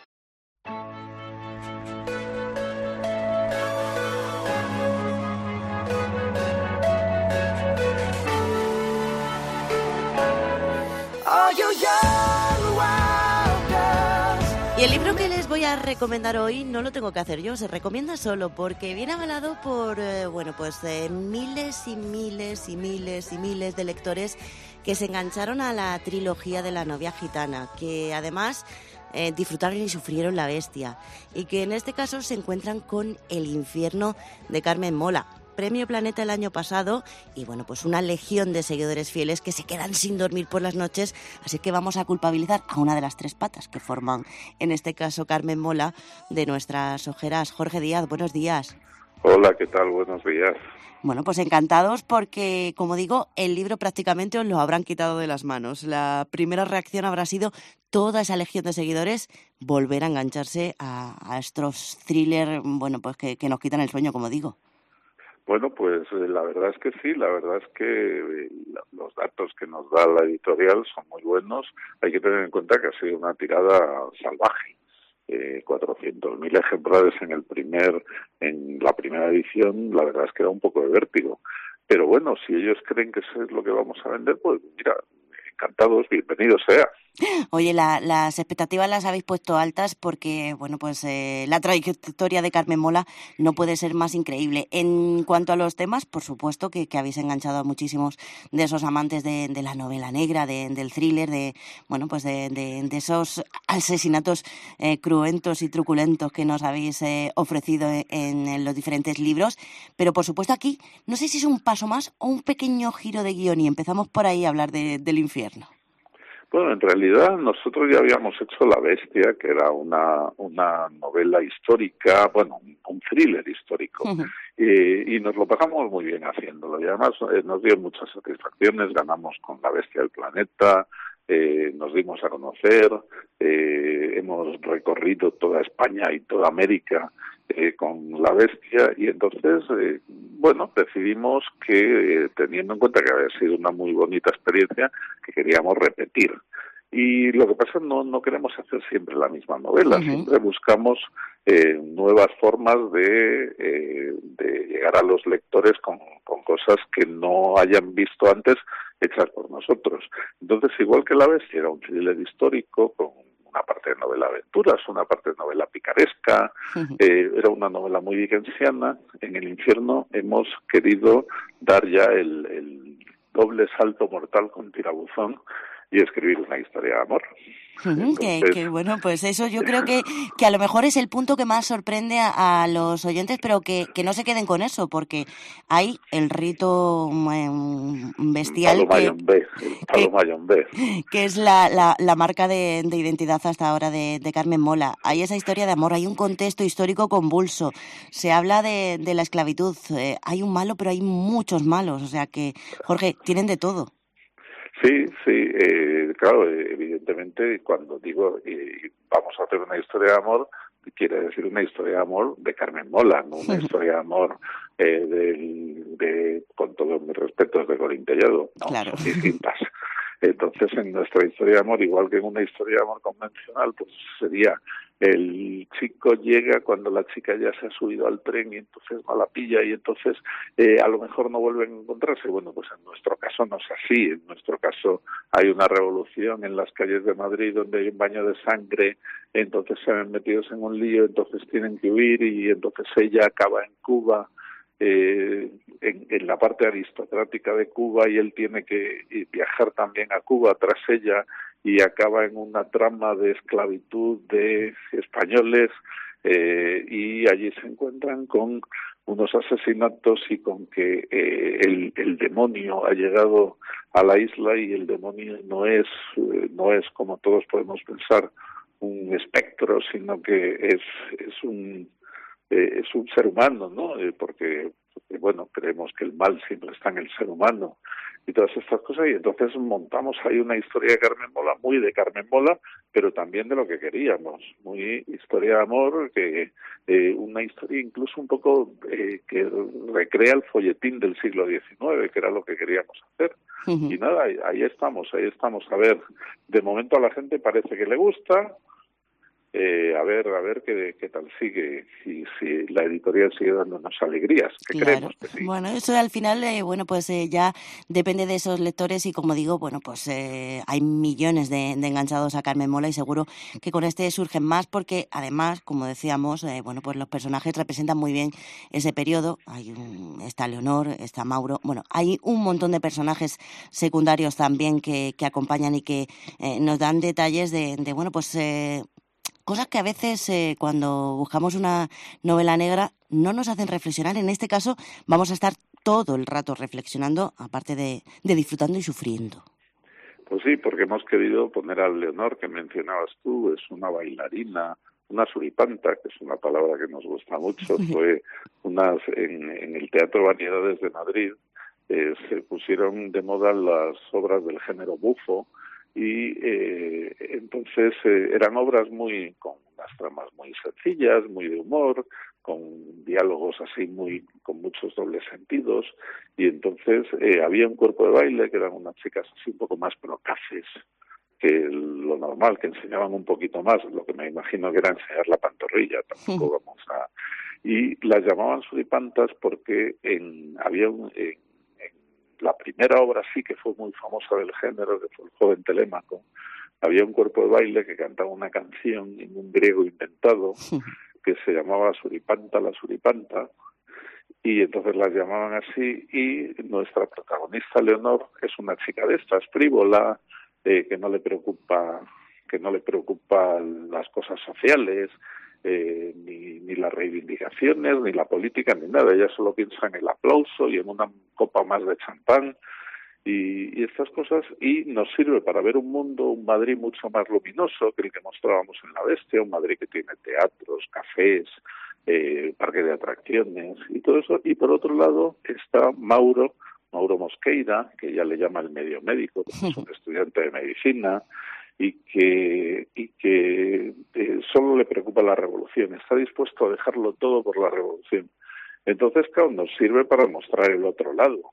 Y el libro que les voy a recomendar hoy no lo tengo que hacer yo, se recomienda solo porque viene avalado por, eh, bueno, pues eh, miles y miles y miles y miles de lectores que se engancharon a la trilogía de La novia gitana, que además eh, disfrutaron y sufrieron La bestia, y que en este caso se encuentran con El infierno de Carmen Mola. Premio Planeta el año pasado y bueno, pues una legión de seguidores fieles que se quedan sin dormir por las noches, así que vamos a culpabilizar a una de las tres patas que forman, en este caso Carmen Mola, de nuestras ojeras. Jorge Díaz, buenos días. Hola, ¿qué tal? Buenos días. Bueno, pues encantados porque, como digo, el libro prácticamente os lo habrán quitado de las manos. La primera reacción habrá sido toda esa legión de seguidores volver a engancharse a, a estos thrillers, bueno, pues que, que nos quitan el sueño, como digo. Bueno, pues eh, la verdad es que sí, la verdad es que eh, los datos que nos da la editorial son muy buenos. Hay que tener en cuenta que ha sido una tirada salvaje. Eh, cuatrocientos mil ejemplares en el primer, en la primera edición, la verdad es que da un poco de vértigo. Pero bueno, si ellos creen que eso es lo que vamos a vender, pues mira, encantados, bienvenido sea. Oye, la, las expectativas las habéis puesto altas porque, bueno, pues eh, la trayectoria de Carmen Mola no puede ser más increíble. En cuanto a los temas, por supuesto que, que habéis enganchado a muchísimos de esos amantes de, de la novela negra, de, del thriller, de, bueno, pues de, de, de esos asesinatos eh, cruentos y truculentos que nos habéis eh, ofrecido en, en los diferentes libros. Pero, por supuesto, aquí no sé si es un paso más o un pequeño giro de guión y empezamos por ahí a hablar de, del infierno. Bueno, en realidad nosotros ya habíamos hecho La bestia, que era una una novela histórica, bueno, un thriller histórico, uh-huh. y, y nos lo pasamos muy bien haciéndolo. Y además eh, nos dio muchas satisfacciones, ganamos con La bestia del planeta, eh, nos dimos a conocer, eh, hemos recorrido toda España y toda América eh, con La bestia, y entonces, eh, bueno, decidimos que, eh, teniendo en cuenta que había sido una muy bonita experiencia, que queríamos repetir. Y lo que pasa es que no, no queremos hacer siempre la misma novela, uh-huh. siempre buscamos eh, nuevas formas de, eh, de llegar a los lectores con, con cosas que no hayan visto antes hechas por nosotros. Entonces, igual que La bestia era un thriller histórico con una parte de novela aventuras, una parte de novela picaresca, uh-huh. eh, era una novela muy dickensiana. En El infierno hemos querido dar ya el, el doble salto mortal con tirabuzón y escribir una historia de amor. Uh-huh, Entonces, que, que bueno, pues eso yo creo que, que a lo mejor es el punto que más sorprende a, a los oyentes, pero que, que no se queden con eso, porque hay el rito um, bestial que, B, que, que es la, la, la marca de, de identidad hasta ahora de, de Carmen Mola. Hay esa historia de amor, hay un contexto histórico convulso, se habla de, de la esclavitud, eh, hay un malo, pero hay muchos malos, o sea que, Jorge, tienen de todo. Sí, sí, eh, claro, evidentemente cuando digo eh, vamos a hacer una historia de amor, quiere decir una historia de amor de Carmen Mola, no una historia de amor eh, de, de, con todos mis respetos, de Corín Tellado, no, claro. Son distintas. Entonces, en nuestra historia de amor, igual que en una historia de amor convencional, pues sería el chico llega cuando la chica ya se ha subido al tren y entonces no la pilla y entonces eh, a lo mejor no vuelven a encontrarse. Bueno, pues en nuestro caso no es así. En nuestro caso hay una revolución en las calles de Madrid donde hay un baño de sangre, entonces se ven metidos en un lío, entonces tienen que huir y entonces ella acaba en Cuba. Eh, en, en la parte aristocrática de Cuba y él tiene que viajar también a Cuba tras ella y acaba en una trama de esclavitud de españoles eh, y allí se encuentran con unos asesinatos y con que eh, el, el demonio ha llegado a la isla y el demonio no es, eh, no es como todos podemos pensar un espectro, sino que es, es un eh, es un ser humano, ¿no? Eh, porque, porque, bueno, creemos que el mal siempre está en el ser humano y todas estas cosas, y entonces montamos ahí una historia de Carmen Mola, muy de Carmen Mola, pero también de lo que queríamos, muy historia de amor, que eh, una historia incluso un poco eh, que recrea el folletín del siglo diecinueve, que era lo que queríamos hacer. Uh-huh. Y nada, ahí, ahí estamos, ahí estamos. A ver, de momento a la gente parece que le gusta. Eh, a ver, a ver qué, qué tal sigue, y si la editorial sigue dándonos alegrías, que claro. creemos que sí. Bueno, eso al final, eh, bueno, pues eh, ya depende de esos lectores y como digo, bueno, pues eh, hay millones de, de enganchados a Carmen Mola y seguro que con este surgen más porque además, como decíamos, eh, bueno, pues los personajes representan muy bien ese periodo. Hay un, está Leonor, está Mauro, bueno, hay un montón de personajes secundarios también que, que acompañan y que eh, nos dan detalles de, de bueno, pues... Eh, cosas que a veces eh, cuando buscamos una novela negra no nos hacen reflexionar. En este caso vamos a estar todo el rato reflexionando, aparte de, de disfrutando y sufriendo. Pues sí, porque hemos querido poner a Leonor, que mencionabas tú, es una bailarina, una suripanta, que es una palabra que nos gusta mucho. Fue unas en, en el Teatro Vanidades de Madrid, eh, se pusieron de moda las obras del género bufo, y eh, entonces eh, eran obras muy con unas tramas muy sencillas, muy de humor, con diálogos así muy con muchos dobles sentidos, y entonces eh, había un cuerpo de baile que eran unas chicas así un poco más procaces que lo normal, que enseñaban un poquito más, lo que me imagino que era enseñar la pantorrilla, tampoco vamos a... Y las llamaban suripantas porque en había un... En, la primera obra sí que fue muy famosa del género, que fue El joven Telémaco, había un cuerpo de baile que cantaba una canción en un griego inventado que se llamaba Suripanta la Suripanta, y entonces las llamaban así, y nuestra protagonista Leonor es una chica de estas, frívola, eh, que no le preocupa que no le preocupan las cosas sociales, Eh, ni, ni las reivindicaciones, ni la política, ni nada. Ella solo piensa en el aplauso y en una copa más de champán y, y estas cosas, y nos sirve para ver un mundo, un Madrid mucho más luminoso que el que mostrábamos en La Bestia, un Madrid que tiene teatros, cafés, eh, parque de atracciones y todo eso. Y por otro lado está Mauro, Mauro Mosqueira, que ella le llama el medio médico, que es un estudiante de medicina, y que y que eh, solo le preocupa la revolución, está dispuesto a dejarlo todo por la revolución. Entonces, claro, nos sirve para mostrar el otro lado.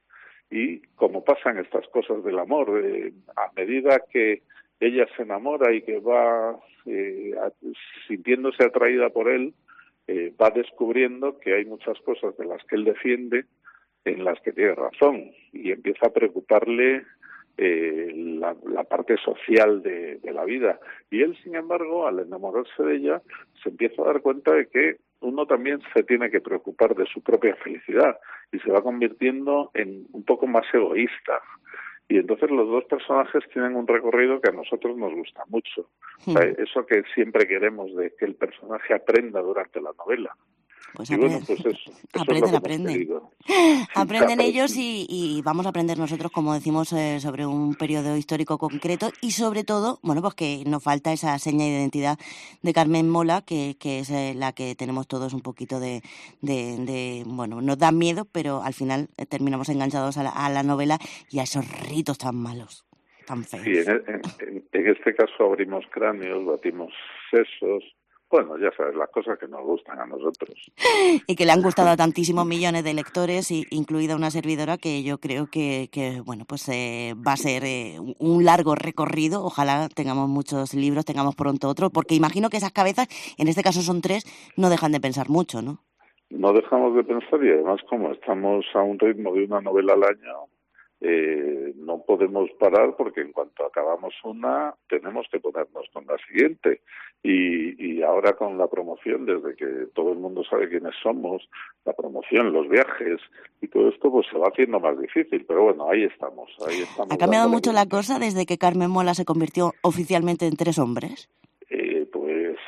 Y como pasan estas cosas del amor, eh, a medida que ella se enamora y que va eh, a, sintiéndose atraída por él, eh, va descubriendo que hay muchas cosas de las que él defiende en las que tiene razón, y empieza a preocuparle Eh, la, la parte social de, de la vida. Y él, sin embargo, al enamorarse de ella, se empieza a dar cuenta de que uno también se tiene que preocupar de su propia felicidad y se va convirtiendo en un poco más egoísta. Y entonces los dos personajes tienen un recorrido que a nosotros nos gusta mucho. O sea, eso que siempre queremos de que el personaje aprenda durante la novela. Pues y aprenden, bueno, pues eso, eso aprenden, es lo que aprenden. Sí, aprenden claro, ellos sí. y, y vamos a aprender nosotros, como decimos, eh, sobre un periodo histórico concreto y sobre todo, bueno, pues que nos falta esa seña de identidad de Carmen Mola, que, que es eh, la que tenemos todos un poquito de, de, de, bueno, nos da miedo, pero al final eh, terminamos enganchados a la, a la novela y a esos ritos tan malos, tan feos. Sí, en, en, en este caso abrimos cráneos, batimos sesos. Bueno, ya sabes, las cosas que nos gustan a nosotros. Y que le han gustado a tantísimos millones de lectores, y, incluida una servidora, que yo creo que, que bueno, pues eh, va a ser eh, un largo recorrido. Ojalá tengamos muchos libros, tengamos pronto otro, porque imagino que esas cabezas, en este caso son tres, no dejan de pensar mucho, ¿no? No dejamos de pensar, y además como estamos a un ritmo de una novela al año, eh, no podemos parar, porque en cuanto acabamos una, tenemos que ponernos con la siguiente. Y, y ahora con la promoción, desde que todo el mundo sabe quiénes somos, la promoción, los viajes y todo esto, pues se va haciendo más difícil. Pero bueno, ahí estamos, ahí estamos. ¿Ha cambiado mucho la cosa desde que Carmen Mola se convirtió oficialmente en Tres hombres? Eh, pues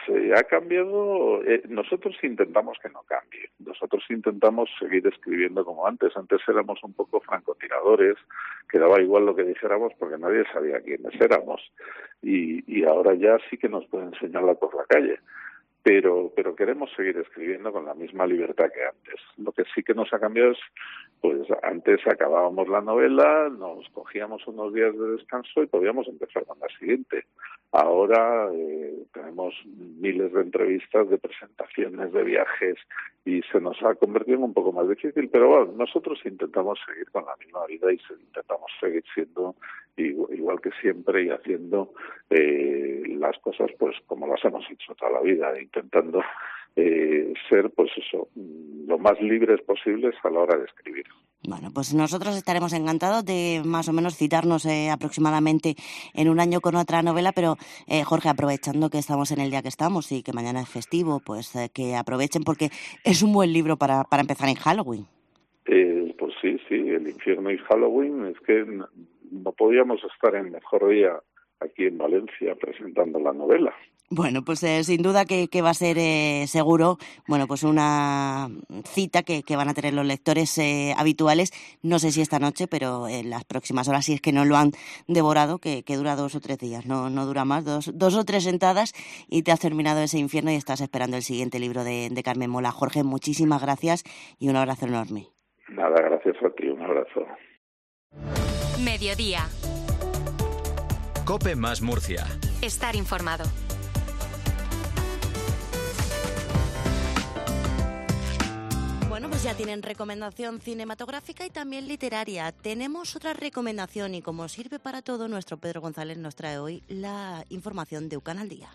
eh, ha cambiado, eh, nosotros intentamos que no cambie, nosotros intentamos seguir escribiendo como antes, antes éramos un poco francotiradores, que daba igual lo que dijéramos porque nadie sabía quiénes éramos, y, y ahora ya sí que nos pueden señalar por la calle. Pero, pero queremos seguir escribiendo con la misma libertad que antes. Lo que sí que nos ha cambiado es, pues antes acabábamos la novela, nos cogíamos unos días de descanso y podíamos empezar con la siguiente. Ahora eh, tenemos miles de entrevistas, de presentaciones, de viajes, y se nos ha convertido en un poco más difícil, pero bueno, nosotros intentamos seguir con la misma vida y se, intentamos seguir siendo igual, igual que siempre y haciendo eh, las cosas pues como las hemos hecho toda la vida, intentando eh, ser pues eso, lo más libres posibles a la hora de escribir. Bueno, pues nosotros estaremos encantados de más o menos citarnos eh, aproximadamente en un año con otra novela, pero eh, Jorge, aprovechando que estamos en el día que estamos y que mañana es festivo, pues eh, que aprovechen porque es un buen libro para, para empezar en Halloween. Eh, pues sí, sí, El infierno y Halloween, es que no, no podíamos estar en mejor día aquí en Valencia presentando la novela. Bueno, pues eh, sin duda que, que va a ser eh, seguro, bueno, pues una cita que, que van a tener los lectores eh, habituales, no sé si esta noche, pero en las próximas horas, si es que no lo han devorado, que, que dura dos o tres días, no, no dura más, dos, dos o tres sentadas y te has terminado ese infierno y estás esperando el siguiente libro de, de Carmen Mola. Jorge, muchísimas gracias y un abrazo enorme. Nada, gracias a ti, un abrazo. Mediodía. COPE más Murcia. Estar informado. Bueno, pues ya tienen recomendación cinematográfica y también literaria. Tenemos otra recomendación y como sirve para todo, nuestro Pedro González nos trae hoy la información de UCAN al Día.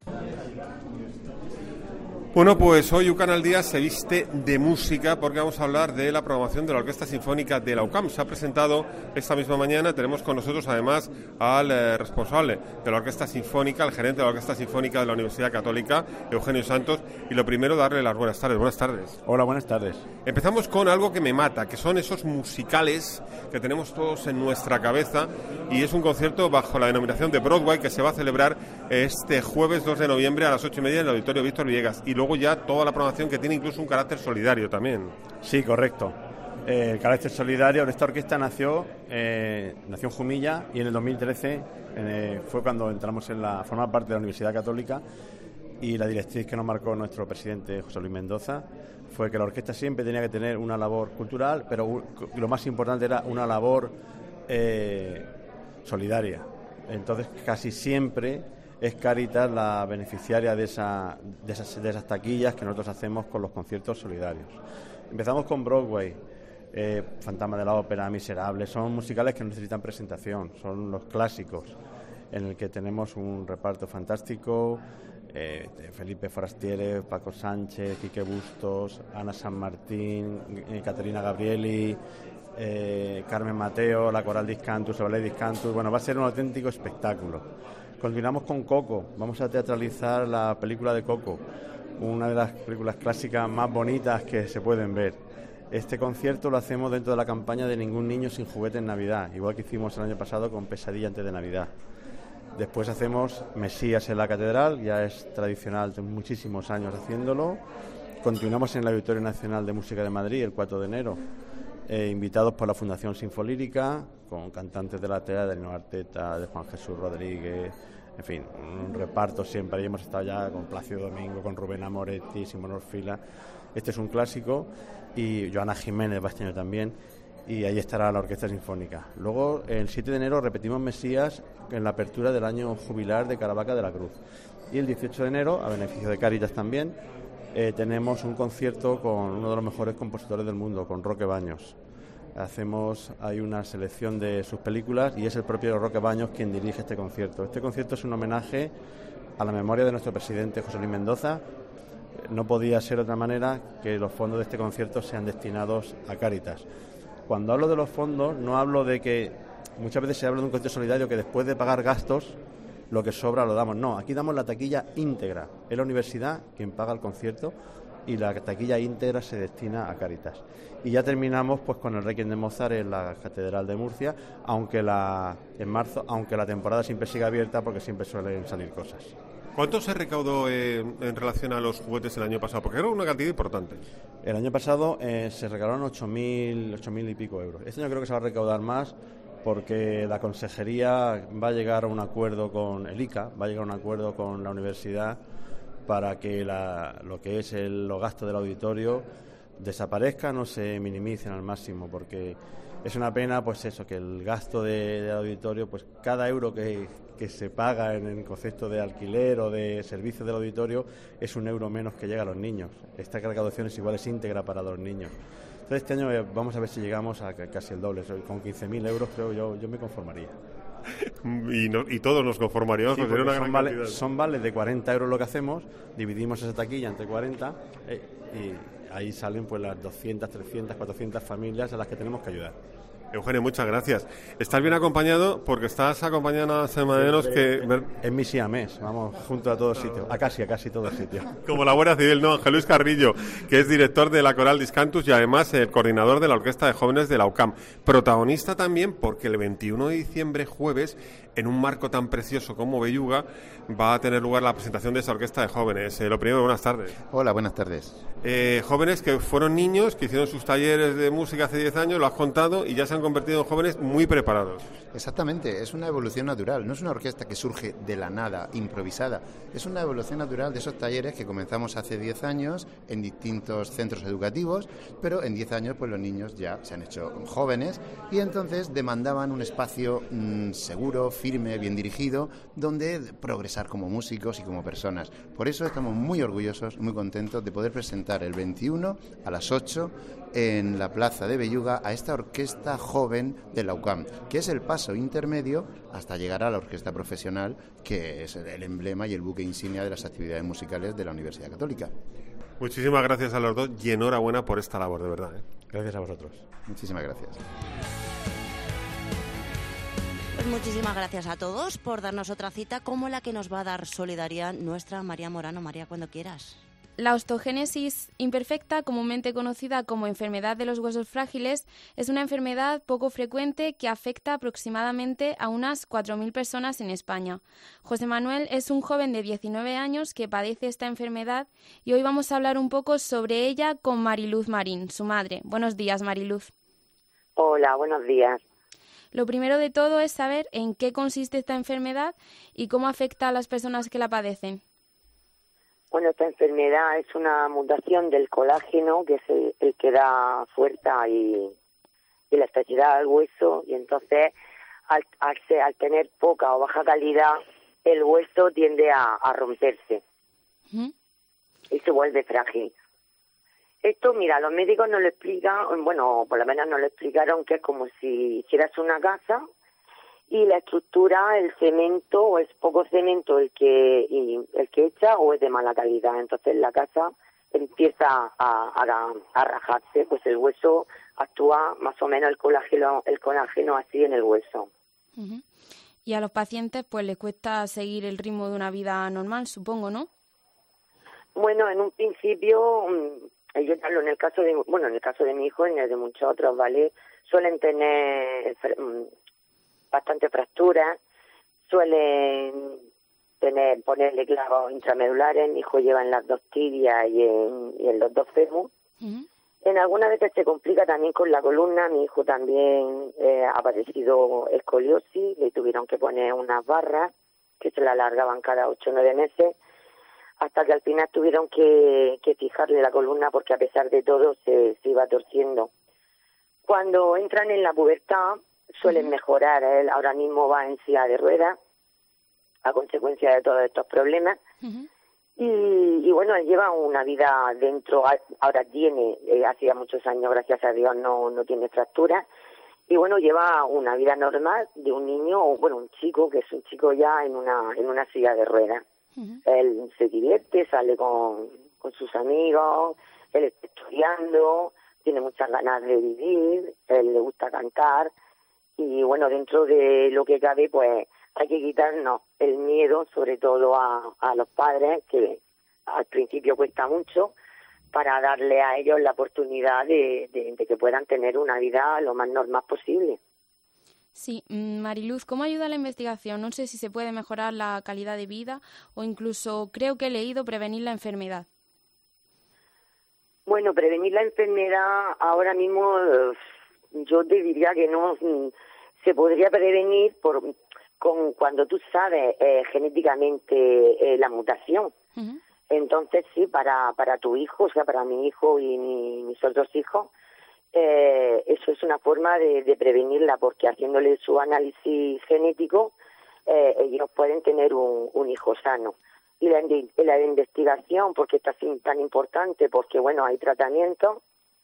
Bueno, pues hoy UCAN al Día se viste de música porque vamos a hablar de la programación de la Orquesta Sinfónica de la UCAM. Se ha presentado esta misma mañana, tenemos con nosotros además al eh, responsable de la Orquesta Sinfónica, el gerente de la Orquesta Sinfónica de la Universidad Católica, Eugenio Santos, y lo primero darle las buenas tardes. Buenas tardes. Hola, buenas tardes. Empezamos con algo que me mata, que son esos musicales que tenemos todos en nuestra cabeza, y es un concierto bajo la denominación de Broadway que se va a celebrar este jueves dos de noviembre a las ocho y media en el Auditorio Víctor Villegas, y luego ya toda la programación que tiene incluso un carácter solidario también. Sí, correcto. Eh, el carácter solidario, esta orquesta nació, eh, nació en Jumilla y en el dos mil trece eh, fue cuando entramos en la formar parte de la Universidad Católica, y la directriz que nos marcó nuestro presidente José Luis Mendoza fue que la orquesta siempre tenía que tener una labor cultural, pero lo más importante era una labor eh, solidaria. Entonces casi siempre es Cáritas la beneficiaria de, esa, de, esas, de esas taquillas que nosotros hacemos con los conciertos solidarios. Empezamos con Broadway, eh, Fantasma de la Ópera, Miserables, son musicales que no necesitan presentación, son los clásicos, en el que tenemos un reparto fantástico, eh, de Felipe Forastiere, Paco Sánchez, Quique Bustos, Ana San Martín, eh, Caterina Gabrieli, eh, Carmen Mateo, la Coral Discantus, el Ballet Discantus. Bueno, va a ser un auténtico espectáculo. Continuamos con Coco, vamos a teatralizar la película de Coco, una de las películas clásicas más bonitas que se pueden ver. Este concierto lo hacemos dentro de la campaña de Ningún niño sin juguete en Navidad, igual que hicimos el año pasado con Pesadilla antes de Navidad. Después hacemos Mesías en la Catedral, ya es tradicional, de muchísimos años haciéndolo. Continuamos en el Auditorio Nacional de Música de Madrid el cuatro de enero, eh, invitados por la Fundación Sinfolírica, con cantantes de la T E A, de Nino Arteta, de Juan Jesús Rodríguez, en fin, un reparto siempre. Ahí hemos estado ya con Plácido Domingo, con Rubén Amoretti, Simón Orfila. Este es un clásico, y Joana Jiménez va este año también, y ahí estará la Orquesta Sinfónica. Luego, el siete de enero, repetimos Mesías en la apertura del año jubilar de Caravaca de la Cruz. Y el dieciocho de enero, a beneficio de Cáritas también, eh, tenemos un concierto con uno de los mejores compositores del mundo, con Roque Baños. Hacemos, hay una selección de sus películas y es el propio Roque Baños quien dirige este concierto. Este concierto es un homenaje a la memoria de nuestro presidente José Luis Mendoza. No podía ser de otra manera que los fondos de este concierto sean destinados a Cáritas. Cuando hablo de los fondos, no hablo de que muchas veces se habla de un concierto solidario que después de pagar gastos, lo que sobra lo damos. No, aquí damos la taquilla íntegra. Es la universidad quien paga el concierto y la taquilla íntegra se destina a Cáritas. Y ya terminamos pues con el Requiem de Mozart en la Catedral de Murcia, aunque la en marzo, aunque la temporada siempre sigue abierta porque siempre suelen salir cosas. ¿Cuánto se recaudó eh, en relación a los juguetes el año pasado? Porque era una cantidad importante. El año pasado eh, se recaudaron ocho mil y pico euros. Este año creo que se va a recaudar más porque la consejería va a llegar a un acuerdo con el I C A, va a llegar a un acuerdo con la universidad para que la, lo que es el, los gastos del auditorio desaparezcan o se minimicen al máximo, porque es una pena, pues eso, que el gasto de, de auditorio, pues cada euro que, que se paga en el concepto de alquiler o de servicios del auditorio es un euro menos que llega a los niños. Esta recaudación es igual, es íntegra para los niños. Entonces este año vamos a ver si llegamos a casi el doble. Con quince mil euros creo yo, yo me conformaría. Y, no, y todos nos conformaríamos, sí, porque una son, gran vale, cantidad. Son vales de cuarenta euros lo que hacemos, dividimos esa taquilla entre cuarenta eh, y ahí salen pues las doscientas, trescientas, cuatrocientas familias a las que tenemos que ayudar. Eugenio, muchas gracias. Estás bien acompañado porque estás acompañado a semaneros que... En mi siamés, vamos junto a todos sitios, a casi, a casi todos sitios. Como la Guardia Civil, no, Ángel Luis Carrillo, que es director de la Coral Discantus y además el coordinador de la Orquesta de Jóvenes de la U C A M. Protagonista también porque el veintiuno de diciembre, jueves, en un marco tan precioso como Belluga, va a tener lugar la presentación de esa Orquesta de Jóvenes. Eh, lo primero, buenas tardes. Hola, buenas tardes. Eh, jóvenes que fueron niños, que hicieron sus talleres de música hace diez años, lo has contado, y ya se han convertido en jóvenes muy preparados. Exactamente, es una evolución natural, no es una orquesta que surge de la nada, improvisada, es una evolución natural de esos talleres que comenzamos hace diez años en distintos centros educativos, pero en diez años pues los niños ya se han hecho jóvenes y entonces demandaban un espacio mmm, seguro, firme, bien dirigido, donde progresar como músicos y como personas. Por eso estamos muy orgullosos, muy contentos de poder presentar el veintiuno a las ocho en la plaza de Belluga a esta orquesta joven de la U C A M, que es el paso intermedio hasta llegar a la orquesta profesional, que es el emblema y el buque insignia de las actividades musicales de la Universidad Católica. Muchísimas gracias a los dos y enhorabuena por esta labor, de verdad, ¿eh? Gracias a vosotros. Muchísimas gracias. Pues muchísimas gracias a todos por darnos otra cita como la que nos va a dar Solidaridad nuestra María Morano. María, cuando quieras. La osteogénesis imperfecta, comúnmente conocida como enfermedad de los huesos frágiles, es una enfermedad poco frecuente que afecta aproximadamente a unas cuatro mil personas en España. José Manuel es un joven de diecinueve años que padece esta enfermedad y hoy vamos a hablar un poco sobre ella con Mariluz Marín, su madre. Buenos días, Mariluz. Hola, buenos días. Lo primero de todo es saber en qué consiste esta enfermedad y cómo afecta a las personas que la padecen. Bueno, esta enfermedad es una mutación del colágeno, que es el, el que da fuerza y, y elasticidad al hueso, y entonces al, al, al tener poca o baja calidad, el hueso tiende a, a romperse ¿Mm? y se vuelve frágil. Esto, mira, los médicos nos lo explican, bueno, por lo menos nos lo explicaron, que es como si hicieras una casa y la estructura, el cemento, o es poco cemento el que y el que echa o es de mala calidad. Entonces la casa empieza a, a, a rajarse, pues el hueso actúa más o menos el colágeno, el colágeno así en el hueso. Uh-huh. Y a los pacientes pues les cuesta seguir el ritmo de una vida normal, supongo, ¿no? Bueno, en un principio, yo hablo en el caso de, bueno, en el caso de mi hijo y en el de muchos otros, ¿vale? Suelen tener bastante fracturas, suelen tener ponerle clavos intramedulares. Mi hijo lleva en las dos tibias y en, y en los dos fémur. Uh-huh. En algunas veces se complica también con la columna. Mi hijo también eh, ha padecido escoliosis, le tuvieron que poner unas barras que se la alargaban cada ocho o nueve meses, hasta que al final tuvieron que, que fijarle la columna porque a pesar de todo se, se iba torciendo. Cuando entran en la pubertad suelen uh-huh. mejorar. Él ahora mismo va en silla de ruedas a consecuencia de todos estos problemas. Uh-huh. y, y bueno, él lleva una vida dentro, ahora tiene, eh, hacía muchos años, gracias a Dios, no, no tiene fracturas, y bueno, lleva una vida normal de un niño, o bueno, un chico, que es un chico ya en una, en una silla de ruedas. Uh-huh. Él se divierte, sale con, con sus amigos, él está estudiando, tiene muchas ganas de vivir, él le gusta cantar. Y bueno, dentro de lo que cabe, pues hay que quitarnos el miedo, sobre todo a, a los padres, que al principio cuesta mucho, para darle a ellos la oportunidad de, de, de que puedan tener una vida lo más normal posible. Sí, Mariluz, ¿cómo ayuda la investigación? No sé si se puede mejorar la calidad de vida o incluso, creo que he leído, prevenir la enfermedad. Bueno, prevenir la enfermedad ahora mismo yo te diría que no se podría prevenir por con cuando tú sabes eh, genéticamente eh, la mutación. Uh-huh. Entonces sí, para para tu hijo, o sea, para mi hijo y mi, mis otros hijos, eh, eso es una forma de, de prevenirla, porque haciéndole su análisis genético, eh, ellos pueden tener un, un hijo sano. Y la, la investigación, porque está tan importante, porque bueno, hay tratamientos,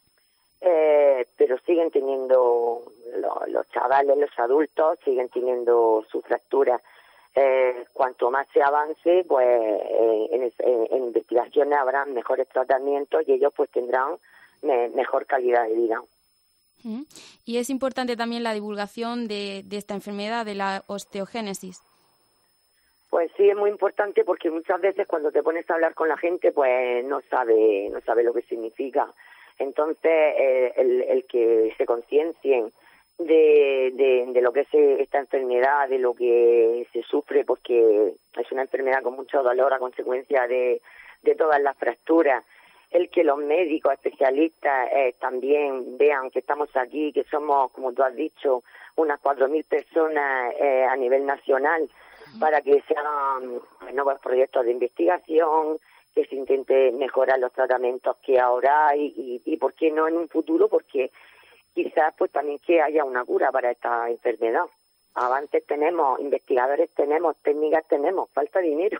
eh, pero siguen teniendo, lo, los chavales, los adultos, siguen teniendo sus fracturas. Eh, cuanto más se avance, pues eh, en, en, en investigaciones habrá mejores tratamientos y ellos pues tendrán me, mejor calidad de vida. Uh-huh. Y es importante también la divulgación de, de esta enfermedad, de la osteogénesis. Pues sí, es muy importante porque muchas veces cuando te pones a hablar con la gente, pues no sabe, no sabe lo que significa. Entonces, eh, el, el que se conciencien de, de, de lo que es esta enfermedad, de lo que se sufre, porque es una enfermedad con mucho dolor a consecuencia de, de todas las fracturas. El que los médicos especialistas eh, también vean que estamos aquí, que somos, como tú has dicho, unas cuatro mil personas eh, a nivel nacional, para que se hagan nuevos proyectos de investigación, que se intente mejorar los tratamientos que ahora hay y, y por qué no en un futuro, porque quizás pues también que haya una cura para esta enfermedad. Avances tenemos, investigadores tenemos, técnicas tenemos, falta dinero.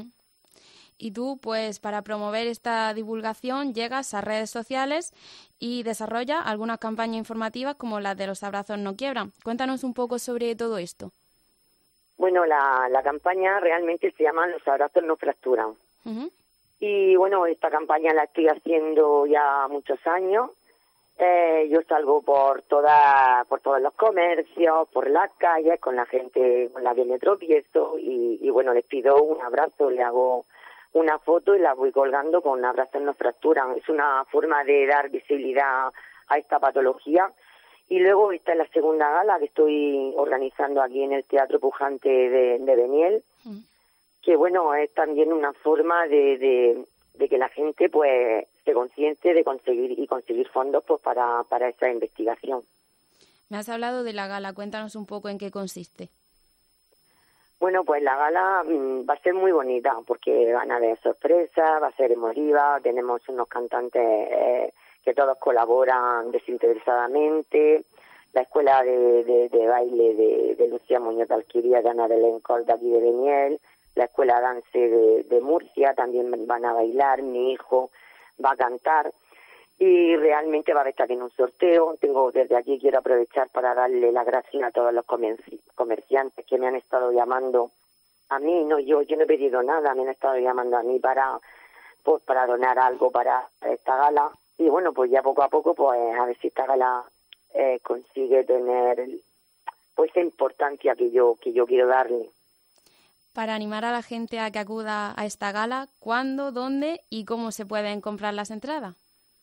Y tú, pues para promover esta divulgación, llegas a redes sociales y desarrollas algunas campañas informativas como las de los abrazos no quiebran. Cuéntanos un poco sobre todo esto. Bueno, la, la campaña realmente se llama Los abrazos no fracturan. Uh-huh. Y bueno, esta campaña la estoy haciendo ya muchos años. Eh, yo salgo por toda, por todos los comercios, por las calles, con la gente con la que me tropiezo y, y bueno, les pido un abrazo, le hago una foto y la voy colgando con abrazos no fracturan. Es una forma de dar visibilidad a esta patología. Y luego esta es la segunda gala que estoy organizando aquí en el Teatro Pujante de, de Beniel, mm. que bueno, es también una forma de, de, de que la gente pues se conciente de conseguir y conseguir fondos pues para, para esa investigación. Me has hablado de la gala, cuéntanos un poco en qué consiste. Bueno, pues la gala mmm, va a ser muy bonita porque van a haber sorpresas, va a ser emotiva, tenemos unos cantantes eh, que todos colaboran desinteresadamente, la escuela de, de, de baile de, de Lucía Muñoz de Alquiría, de Ana Belén Col de aquí de Beniel, la escuela dance de, de Murcia, también van a bailar, mi hijo va a cantar y realmente va a haber también un sorteo. Tengo desde aquí, quiero aprovechar para darle las gracias a todos los comerci- comerciantes que me han estado llamando a mí, no yo, yo no he pedido nada, me han estado llamando a mí para, pues, para donar algo para esta gala. Y bueno, pues ya poco a poco, pues a ver si esta gala eh, consigue tener pues esa importancia que yo que yo quiero darle. Para animar a la gente a que acuda a esta gala, ¿cuándo, dónde y cómo se pueden comprar las entradas?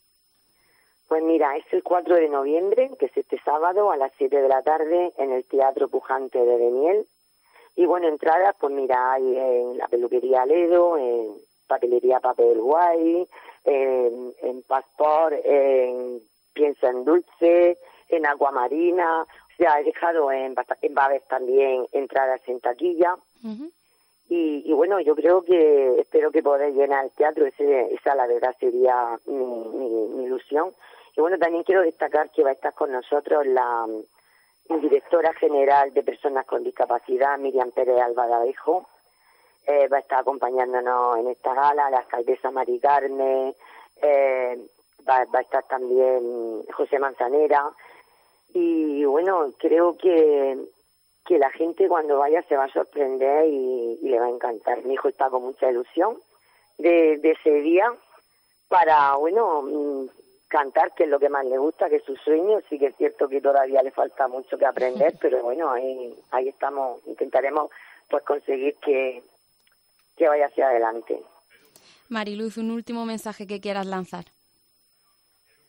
Pues mira, es el cuatro de noviembre, que es este sábado a las siete de la tarde en el Teatro Pujante de Beniel. Y bueno, entradas, pues mira, hay en la peluquería Ledo, en Papelería Papel Guay, en, en Passport, en Piensa en Dulce, en Aguamarina. O sea, he dejado en, en Babes también entradas en taquilla. Uh-huh. Y, y bueno, yo creo que, espero que podáis llenar el teatro, ese, esa la verdad sería mi, mi, mi ilusión. Y bueno, también quiero destacar que va a estar con nosotros la, la directora general de Personas con Discapacidad, Miriam Pérez Albadabejo. Eh, va a estar acompañándonos en esta gala, la alcaldesa Mari Carmen, eh, va, va a estar también José Manzanera. Y bueno, creo que, que la gente cuando vaya se va a sorprender y, y le va a encantar. Mi hijo está con mucha ilusión de, de ese día para, bueno, cantar, que es lo que más le gusta, que es su sueño. Sí que es cierto que todavía le falta mucho que aprender, pero bueno, ahí, ahí estamos, intentaremos pues conseguir que que vaya hacia adelante. Mariluz, un último mensaje que quieras lanzar.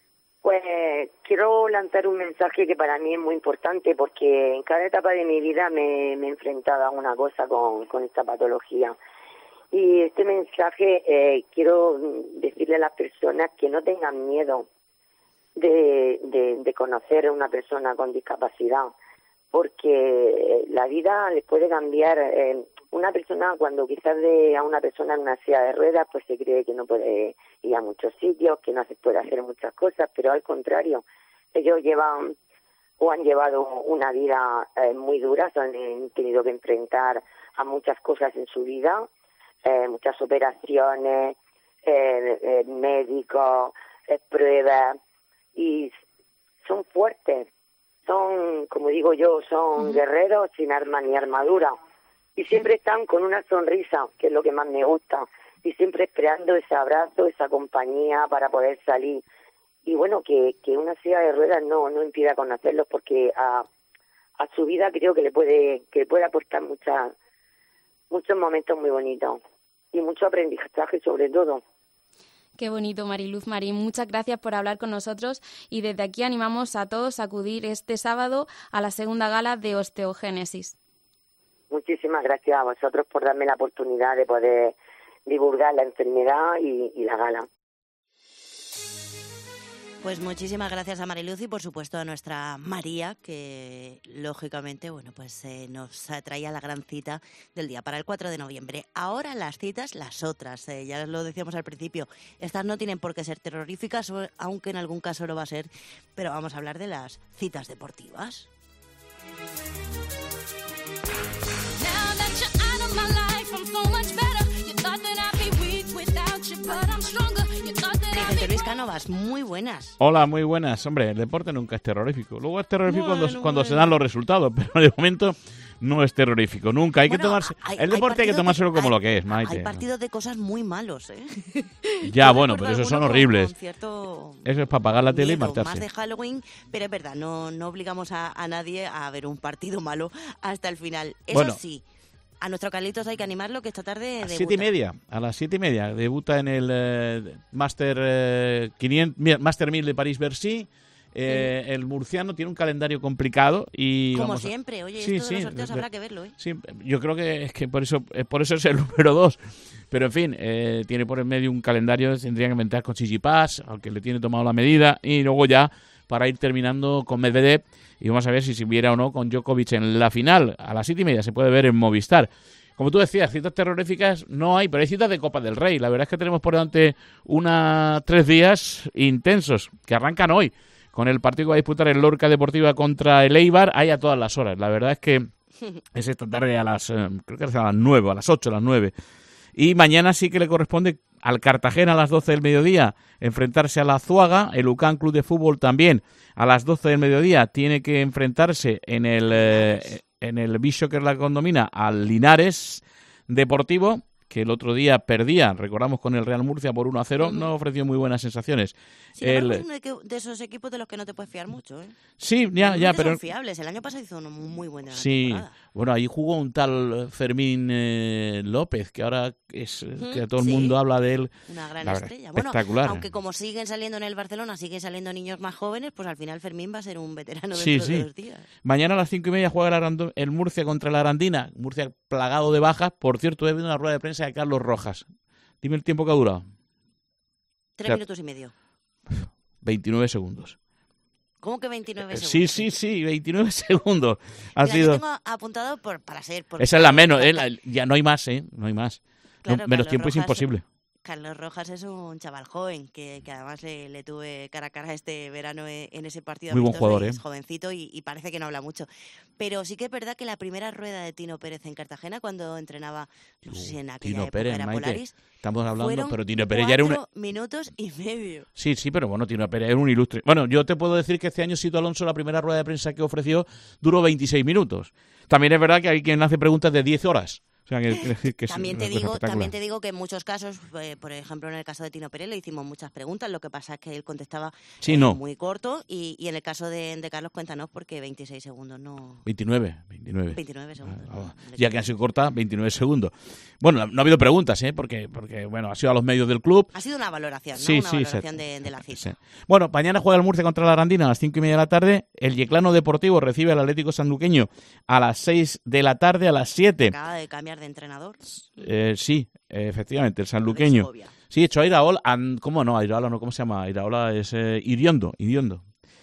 Pues quiero lanzar un mensaje que para mí es muy importante porque en cada etapa de mi vida me, me he enfrentado a una cosa con, con esta patología. Y este mensaje eh, quiero decirle a las personas que no tengan miedo de, de, de conocer a una persona con discapacidad, porque la vida les puede cambiar. Eh, una persona, cuando quizás ve a una persona en una silla de ruedas, pues se cree que no puede ir a muchos sitios, que no se puede hacer muchas cosas, pero al contrario, ellos llevan o han llevado una vida eh, muy dura, han, han tenido que enfrentar a muchas cosas en su vida, eh, muchas operaciones, eh, eh, médicos, eh, pruebas, y son fuertes, son, como digo yo, son uh-huh. guerreros sin armas ni armadura. Y siempre están con una sonrisa, que es lo que más me gusta, y siempre esperando ese abrazo, esa compañía para poder salir. Y bueno, que, que una silla de ruedas no, no impida conocerlos, porque a, a su vida creo que le puede, que le puede aportar muchas, muchos momentos muy bonitos y mucho aprendizaje sobre todo. Qué bonito, Mariluz Marín. Muchas gracias por hablar con nosotros y desde aquí animamos a todos a acudir este sábado a la segunda gala de Osteogénesis. Muchísimas gracias a vosotros por darme la oportunidad de poder divulgar la enfermedad y, y la gala. Pues muchísimas gracias a Mariluz y por supuesto a nuestra María, que lógicamente bueno pues eh, nos traía la gran cita del día para el cuatro de noviembre. Ahora las citas, las otras, eh, ya lo decíamos al principio, estas no tienen por qué ser terroríficas, aunque en algún caso lo va a ser, pero vamos a hablar de las citas deportivas. Vicente Luis Cánovas, muy buenas. Hola, muy buenas. Hombre, el deporte nunca es terrorífico. Luego es terrorífico bueno, cuando, cuando bueno. se dan los resultados, pero de momento no es terrorífico. Nunca. Hay bueno, que tomarse. Hay, el deporte hay, hay que tomárselo como hay, lo que es, Maite. Hay partidos de cosas muy malos, ¿eh? Ya, bueno, pero esos son horribles. Con cierto Eso es para apagar la tele miedo, y marcharse. Más de Halloween, pero es verdad, no, no obligamos a, a nadie a ver un partido malo hasta el final. Eso bueno, sí. A nuestro Carlitos hay que animarlo, que esta tarde debuta. Siete y media, a las siete y media, debuta en el eh, Master eh, quinientos, Master mil de París-Bercy. Eh, sí. El murciano tiene un calendario complicado y como vamos siempre, oye, sí, esto de sí, los sorteos de, habrá que verlo, ¿eh? Sí, yo creo que es que por eso, por eso es el número dos. Pero en fin, eh, tiene por en medio un calendario, tendría que inventar con Tsitsipas, al que le tiene tomado la medida, y luego ya para ir terminando con Medvedev, y vamos a ver si se viera o no con Djokovic en la final. A las siete y media se puede ver en Movistar. Como tú decías, citas terroríficas no hay, pero hay citas de Copa del Rey. La verdad es que tenemos por delante una tres días intensos, que arrancan hoy, con el partido que va a disputar el Lorca Deportiva contra el Eibar, hay a todas las horas. La verdad es que es esta tarde a las, eh, creo que es a las nueve, a las ocho, a las nueve. Y mañana sí que le corresponde al Cartagena a las doce del mediodía enfrentarse a la Azuaga, el U C A M Club de Fútbol también a las doce del mediodía tiene que enfrentarse en el eh, en el Bicho que la condomina al Linares Deportivo, que el otro día perdía, recordamos, con el Real Murcia por uno a cero, no ofreció muy buenas sensaciones. Sí, el... es uno de esos equipos de los que no te puedes fiar mucho, ¿eh? Sí, ya, ya, pero... son fiables. El año pasado hizo una muy buena sí, temporada. Bueno, ahí jugó un tal Fermín eh, López, que ahora es uh-huh, que todo el sí. mundo habla de él. Una gran la estrella. Espectacular. Bueno, aunque como siguen saliendo en el Barcelona, siguen saliendo niños más jóvenes, pues al final Fermín va a ser un veterano dentro sí, sí. de dos días. Mañana a las cinco y media juega el, Arando, el Murcia contra la Arandina. Murcia plagado de bajas. Por cierto, he visto una rueda de prensa de Carlos Rojas. Dime el tiempo que ha durado. Tres o sea, minutos y medio. veintinueve segundos. ¿Cómo que veintinueve segundos? Sí, sí, sí, veintinueve segundos. Ha Mira, sido... yo tengo apuntado por, para ser... Por Esa es la menos, eh, la, ya no hay más, ¿eh? No hay más. Claro, no, menos Carlos tiempo Rojas, es imposible. Carlos Rojas es un chaval joven, que, que además le, le tuve cara a cara este verano en ese partido. Muy buen jugador, ¿eh? Es jovencito y, y parece que no habla mucho. Pero sí que es verdad que la primera rueda de Tino Pérez en Cartagena, cuando entrenaba, no sé si en aquella Tino época Pérez, era Maite, Polaris, estamos hablando, pero Tino Pérez ya era un... minutos y medio. Sí, sí, pero bueno, Tino Pérez era un ilustre. Bueno, yo te puedo decir que este año Sito Alonso, la primera rueda de prensa que ofreció, duró veintiséis minutos. También es verdad que hay quien hace preguntas de diez horas. O sea, que, que, que también, es te digo, espectacular. también te digo que en muchos casos, eh, por ejemplo, en el caso de Tino Pérez le hicimos muchas preguntas, lo que pasa es que él contestaba sí, eh, no. muy corto y, y en el caso de, de Carlos, cuéntanos, porque veintiséis segundos no... veintinueve, veintinueve. veintinueve segundos. Ah, ah, ya que han sido cortas, veintinueve segundos. Bueno, no ha habido preguntas, ¿eh? Porque, porque bueno, ha sido a los medios del club. Ha sido una valoración, ¿no? Sí, una sí, valoración sí, de, de la cita. Sí. Bueno, mañana juega el Murcia contra la Arandina a las cinco y media de la tarde. El Yeclano Deportivo recibe al Atlético Sanluqueño a las seis de la tarde, a las siete. Acaba de cambiar de entrenador. Eh, sí, efectivamente, el sanluqueño. Sí, hecho a Iraola, ¿cómo no? A Iraola no, ¿cómo se llama? Iraola es eh, Iriondo, Iriondo.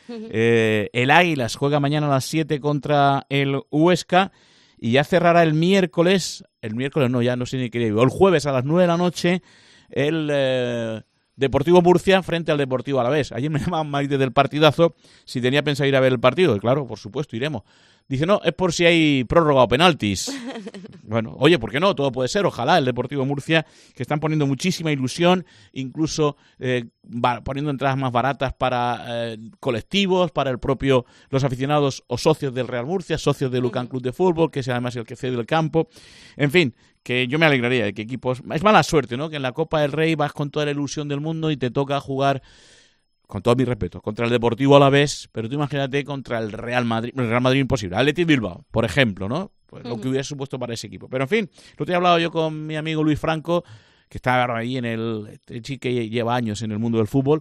eh, el Águilas juega mañana a las siete contra el Huesca y ya cerrará el miércoles, el miércoles no, ya no sé ni qué día, el jueves a las nueve de la noche, el eh, Deportivo Murcia frente al Deportivo Alavés. Ayer me llamaban Maite del partidazo si tenía pensado ir a ver el partido, y claro, por supuesto, iremos. Dice, no, es por si hay prórroga o penaltis. Bueno, oye, ¿por qué no? Todo puede ser. Ojalá el Deportivo Murcia, que están poniendo muchísima ilusión, incluso eh, va, poniendo entradas más baratas para eh, colectivos, para el propio los aficionados o socios del Real Murcia, socios del Lucan Club de Fútbol, que es además el que cede el campo. En fin, que yo me alegraría de que equipos... Es mala suerte, ¿no? Que en la Copa del Rey vas con toda la ilusión del mundo y te toca jugar... Con todo mi respeto, contra el Deportivo Alavés, pero tú imagínate contra el Real Madrid, el Real Madrid imposible, Athletic Bilbao, por ejemplo, ¿no? Pues uh-huh. Lo que hubiera supuesto para ese equipo. Pero en fin, lo que he hablado yo con mi amigo Luis Franco, que está ahí en el, este chico que lleva años en el mundo del fútbol,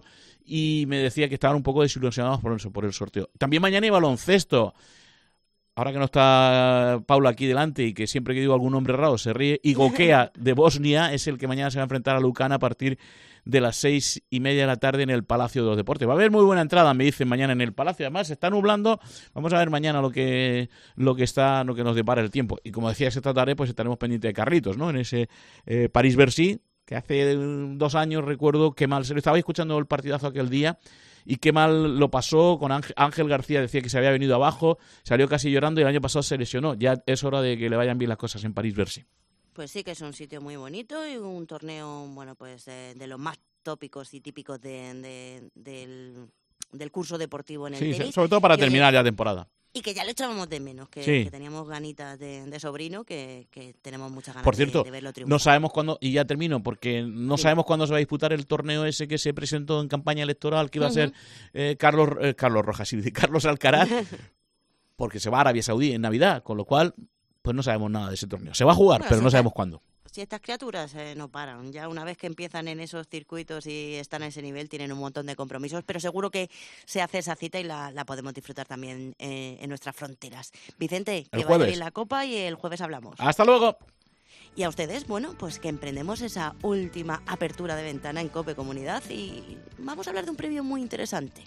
y me decía que estaban un poco desilusionados por eso, por el sorteo. También mañana hay baloncesto. Ahora que no está Paula aquí delante y que siempre que digo algún nombre raro se ríe, y Gokea de Bosnia es el que mañana se va a enfrentar a Lucan a partir de las seis y media de la tarde en el Palacio de los Deportes. Va a haber muy buena entrada, me dicen, mañana en el Palacio. Además, se está nublando. Vamos a ver mañana lo que lo que está, lo que nos depara el tiempo. Y como decía esta tarde, pues estaremos pendientes de Carlitos, ¿no? En ese eh, París-Bercy, que hace dos años recuerdo que mal se lo estaba escuchando el partidazo aquel día. Y qué mal lo pasó con Ángel, Ángel García, decía que se había venido abajo, salió casi llorando y el año pasado se lesionó. Ya es hora de que le vayan bien las cosas en París-Bercy. Pues sí, que es un sitio muy bonito y un torneo, bueno, pues de, de los más tópicos y típicos de, de, del, del curso deportivo en el sí, tenis. Sobre todo para y terminar oye, la temporada. Y que ya lo echábamos de menos, que, sí. que teníamos ganitas de, de sobrino, que, que tenemos muchas ganas Por cierto, de, de verlo triunfar. No sabemos cuándo, y ya termino, porque no sí. sabemos cuándo se va a disputar el torneo ese que se presentó en campaña electoral, que iba uh-huh. a ser eh, Carlos eh, Carlos Rojas y Carlos Alcaraz, porque se va a Arabia Saudí en Navidad, con lo cual pues no sabemos nada de ese torneo. Se va a jugar, bueno, pero no sabemos cuándo. Si estas criaturas eh, no paran, ya una vez que empiezan en esos circuitos y están a ese nivel, tienen un montón de compromisos, pero seguro que se hace esa cita y la, la podemos disfrutar también eh, en nuestras fronteras. Vicente, que vaya bien la Copa y el jueves hablamos. ¡Hasta luego! Y a ustedes, bueno, pues que emprendemos esa última apertura de ventana en COPE Comunidad y vamos a hablar de un premio muy interesante.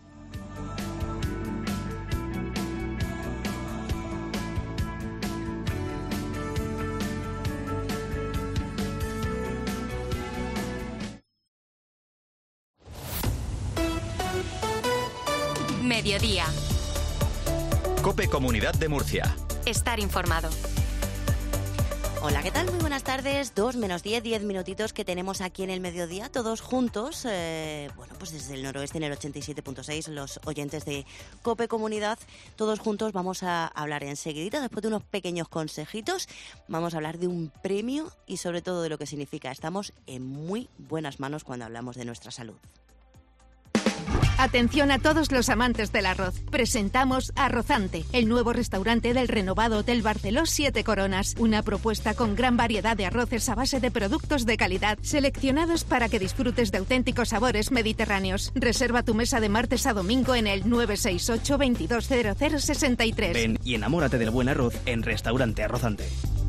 Mediodía. COPE Comunidad de Murcia. Estar informado. Hola, ¿qué tal? Muy buenas tardes. Dos menos diez, diez minutitos que tenemos aquí en el mediodía, todos juntos. Eh, bueno, pues desde el noroeste en el ochenta y siete punto seis, los oyentes de COPE Comunidad, todos juntos vamos a hablar enseguidita, después de unos pequeños consejitos, vamos a hablar de un premio y sobre todo de lo que significa. Estamos en muy buenas manos cuando hablamos de nuestra salud. Atención a todos los amantes del arroz. Presentamos Arrozante, el nuevo restaurante del renovado Hotel Barceló Siete Coronas. Una propuesta con gran variedad de arroces a base de productos de calidad, seleccionados para que disfrutes de auténticos sabores mediterráneos. Reserva tu mesa de martes a domingo en el nueve seis ocho, veintidós cero cero sesenta y tres. Ven y enamórate del buen arroz en Restaurante Arrozante.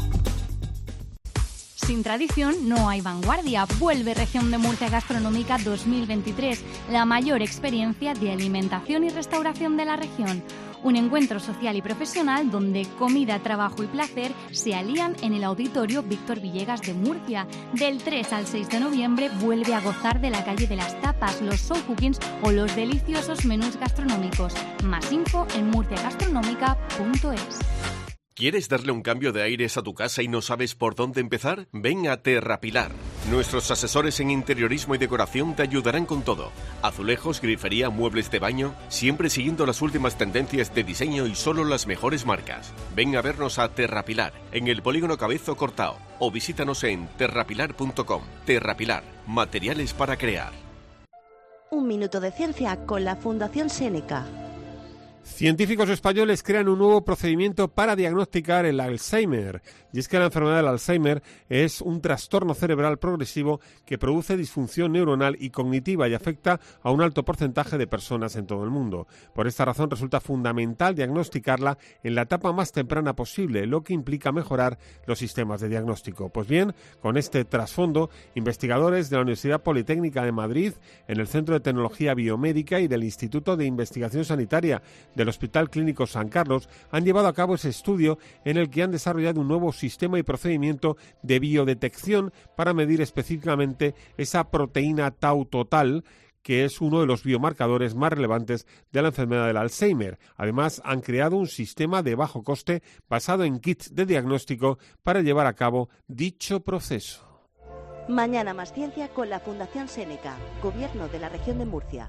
Sin tradición no hay vanguardia. Vuelve Región de Murcia Gastronómica dos mil veintitrés, la mayor experiencia de alimentación y restauración de la región. Un encuentro social y profesional donde comida, trabajo y placer se alían en el Auditorio Víctor Villegas de Murcia. Del tres al seis de noviembre vuelve a gozar de la calle de las tapas, los show cookings o los deliciosos menús gastronómicos. Más info en murcia gastronómica punto es. ¿Quieres darle un cambio de aires a tu casa y no sabes por dónde empezar? Ven a Terrapilar. Nuestros asesores en interiorismo y decoración te ayudarán con todo. Azulejos, grifería, muebles de baño, siempre siguiendo las últimas tendencias de diseño y solo las mejores marcas. Ven a vernos a Terrapilar, en el Polígono Cabezo Cortao, o visítanos en terrapilar punto com. Terrapilar, materiales para crear. Un minuto de ciencia con la Fundación Séneca. Científicos españoles crean un nuevo procedimiento para diagnosticar el Alzheimer. Y es que la enfermedad del Alzheimer es un trastorno cerebral progresivo que produce disfunción neuronal y cognitiva y afecta a un alto porcentaje de personas en todo el mundo. Por esta razón resulta fundamental diagnosticarla en la etapa más temprana posible, lo que implica mejorar los sistemas de diagnóstico. Pues bien, con este trasfondo, investigadores de la Universidad Politécnica de Madrid, en el Centro de Tecnología Biomédica y del Instituto de Investigación Sanitaria del Hospital Clínico San Carlos han llevado a cabo ese estudio en el que han desarrollado un nuevo sistema y procedimiento de biodetección para medir específicamente esa proteína tau total, que es uno de los biomarcadores más relevantes de la enfermedad del Alzheimer. Además, han creado un sistema de bajo coste basado en kits de diagnóstico para llevar a cabo dicho proceso. Mañana más ciencia con la Fundación Séneca, Gobierno de la Región de Murcia.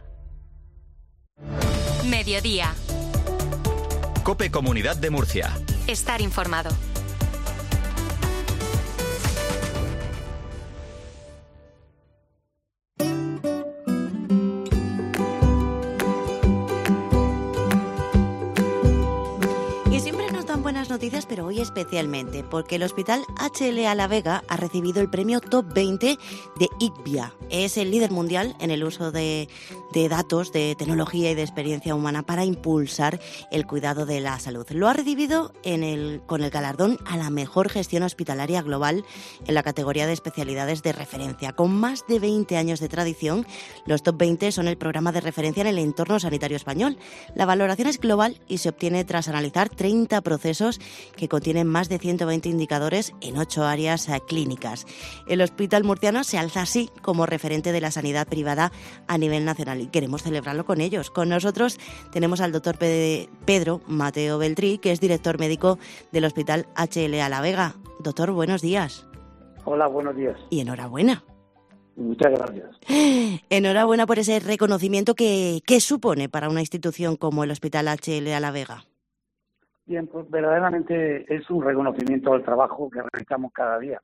Mediodía. COPE Comunidad de Murcia. Estar informado. Buenas noticias, pero hoy especialmente, porque el Hospital H L A La Vega ha recibido el premio Top veinte de I C V I A. Es el líder mundial en el uso de, de datos, de tecnología y de experiencia humana para impulsar el cuidado de la salud. Lo ha recibido en el, con el galardón a la mejor gestión hospitalaria global en la categoría de especialidades de referencia. Con más de veinte años de tradición, los Top veinte son el programa de referencia en el entorno sanitario español. La valoración es global y se obtiene tras analizar treinta procesos que contienen más de ciento veinte indicadores en ocho áreas clínicas. El Hospital Murciano se alza así como referente de la sanidad privada a nivel nacional y queremos celebrarlo con ellos. Con nosotros tenemos al doctor Pedro Mateo Beltrí, que es director médico del Hospital H L A La Vega. Doctor, buenos días. Hola, buenos días. Y enhorabuena. Muchas gracias. Enhorabuena por ese reconocimiento que, que supone para una institución como el Hospital H L A La Vega. Bien, pues verdaderamente es un reconocimiento del trabajo que realizamos cada día.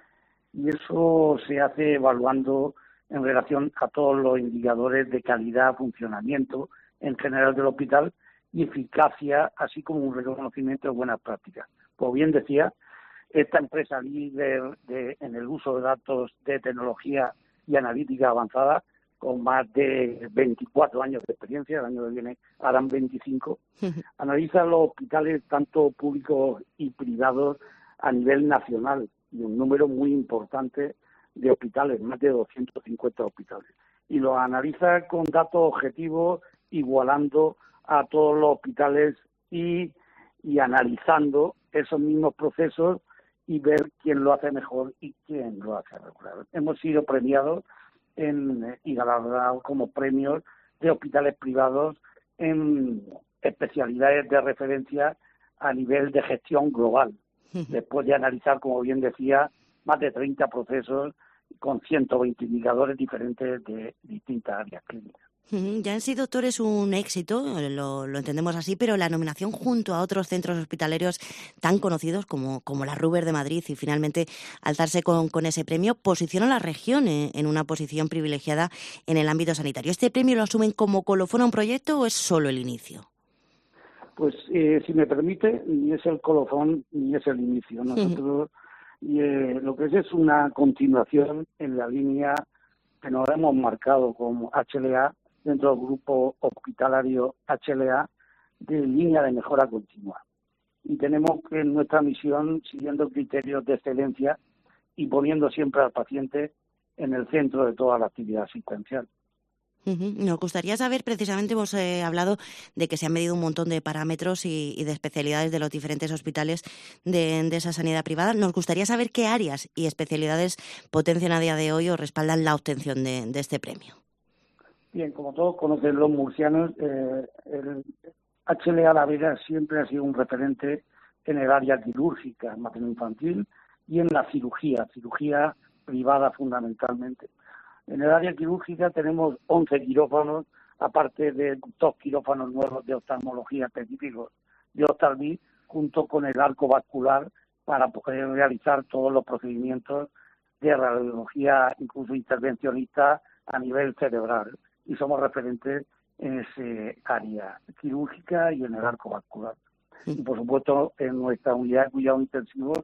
Y eso se hace evaluando en relación a todos los indicadores de calidad, funcionamiento en general del hospital y eficacia, así como un reconocimiento de buenas prácticas. Como bien decía, esta empresa líder de, en el uso de datos de tecnología y analítica avanzada, con más de veinticuatro años de experiencia, el año que viene harán veinticinco, analiza los hospitales tanto públicos y privados a nivel nacional y un número muy importante de hospitales, más de doscientos cincuenta hospitales. Y los analiza con datos objetivos, igualando a todos los hospitales y, y analizando esos mismos procesos y ver quién lo hace mejor y quién lo hace regular. Hemos sido premiados en, y galardonados como premios de hospitales privados en especialidades de referencia a nivel de gestión global, después de analizar, como bien decía, más de treinta procesos con ciento veinte indicadores diferentes de distintas áreas clínicas. Ya en sí, doctor, es un éxito, lo, lo entendemos así, pero la nominación junto a otros centros hospitalarios tan conocidos como, como la Ruber de Madrid y finalmente alzarse con, con ese premio posiciona a la región en, en una posición privilegiada en el ámbito sanitario. ¿Este premio lo asumen como colofón a un proyecto o es solo el inicio? Pues, eh, si me permite, ni es el colofón ni es el inicio. Nosotros y, eh, lo que es es una continuación en la línea que nos hemos marcado como H L A, dentro del grupo hospitalario H L A, de línea de mejora continua. Y tenemos que en nuestra misión, siguiendo criterios de excelencia y poniendo siempre al paciente en el centro de toda la actividad asistencial. Uh-huh. Nos gustaría saber, precisamente hemos eh, hablado de que se han medido un montón de parámetros y, y de especialidades de los diferentes hospitales de, de esa sanidad privada. Nos gustaría saber qué áreas y especialidades potencian a día de hoy o respaldan la obtención de, de este premio. Bien, como todos conocen los murcianos, eh, el H L A La Vega siempre ha sido un referente en el área quirúrgica materno-infantil y en la cirugía, cirugía privada fundamentalmente. En el área quirúrgica tenemos once quirófanos, aparte de dos quirófanos nuevos de oftalmología específicos de Oftalví, junto con el arco vascular para poder realizar todos los procedimientos de radiología, incluso intervencionista a nivel cerebral. Y somos referentes en ese área quirúrgica y en el arco vascular. Y por supuesto en nuestra unidad de cuidados intensivos,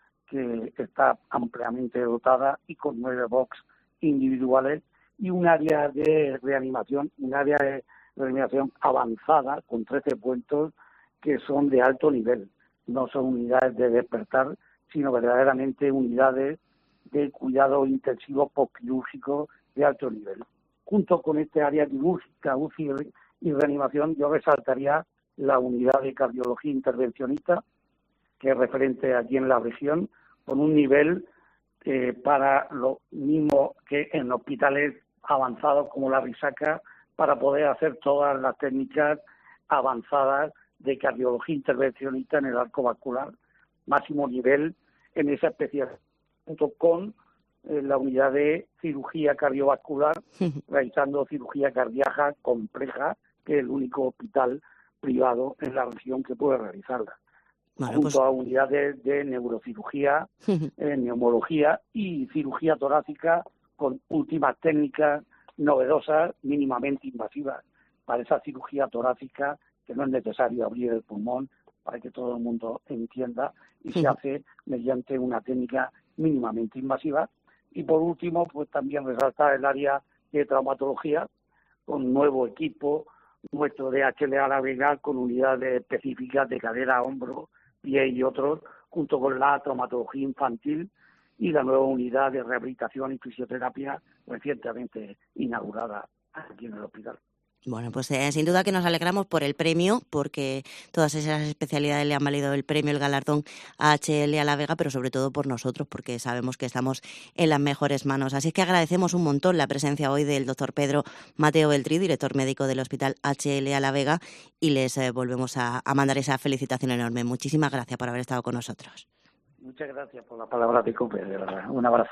que está ampliamente dotada y con nueve box individuales y un área de reanimación, un área de reanimación avanzada con trece puestos que son de alto nivel. No son unidades de despertar, sino verdaderamente unidades de cuidado intensivo postquirúrgico de alto nivel. Junto con este área quirúrgica, U C I y reanimación, yo resaltaría la unidad de cardiología intervencionista, que es referente aquí en la región, con un nivel eh, para lo mismo que en hospitales avanzados como la Risaca, para poder hacer todas las técnicas avanzadas de cardiología intervencionista en el arco vascular, máximo nivel en esa especialidad, junto con eh, la unidad de cirugía cardiovascular, realizando cirugía cardíaca compleja, que es el único hospital privado en la región que puede realizarla. Bueno, junto pues... a unidades de neurocirugía, eh, neumología y cirugía torácica con últimas técnicas novedosas, mínimamente invasivas. Para esa cirugía torácica, que no es necesario abrir el pulmón, para que todo el mundo entienda, y se hace mediante una técnica mínimamente invasiva. Y por último, pues también resaltar el área de traumatología, con nuevo equipo, nuestro D H L A La Vega, con unidades específicas de cadera, hombro, pie y otros, junto con la traumatología infantil y la nueva unidad de rehabilitación y fisioterapia recientemente inaugurada aquí en el hospital. Bueno, pues eh, sin duda que nos alegramos por el premio, porque todas esas especialidades le han valido el premio, el galardón a H L A La Vega, pero sobre todo por nosotros, porque sabemos que estamos en las mejores manos. Así que agradecemos un montón la presencia hoy del doctor Pedro Mateo Beltrí, director médico del Hospital H L A La Vega, y les eh, volvemos a, a mandar esa felicitación enorme. Muchísimas gracias por haber estado con nosotros. Muchas gracias por la palabra de COPE, de verdad. Un abrazo.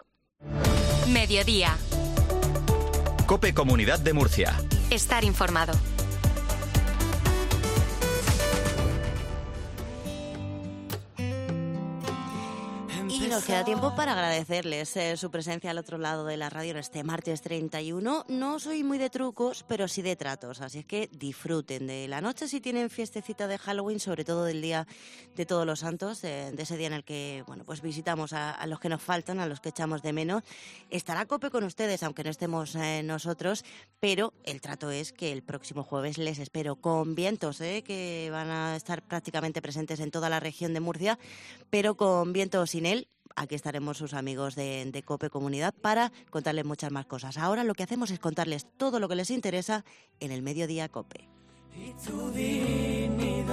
Mediodía. COPE Comunidad de Murcia. Estar informado. Y nos queda tiempo para agradecerles eh, su presencia al otro lado de la radio en este martes treinta y uno. No soy muy de trucos, pero sí de tratos, así es que disfruten de la noche si tienen fiestecita de Halloween, sobre todo del Día de Todos los Santos, eh, de ese día en el que bueno, pues visitamos a, a los que nos faltan, a los que echamos de menos. Estará COPE con ustedes, aunque no estemos eh, nosotros, pero el trato es que el próximo jueves les espero con vientos, eh, que van a estar prácticamente presentes en toda la región de Murcia, pero con viento o sin él. Aquí estaremos sus amigos de, de COPE Comunidad para contarles muchas más cosas. Ahora lo que hacemos es contarles todo lo que les interesa en el Mediodía COPE.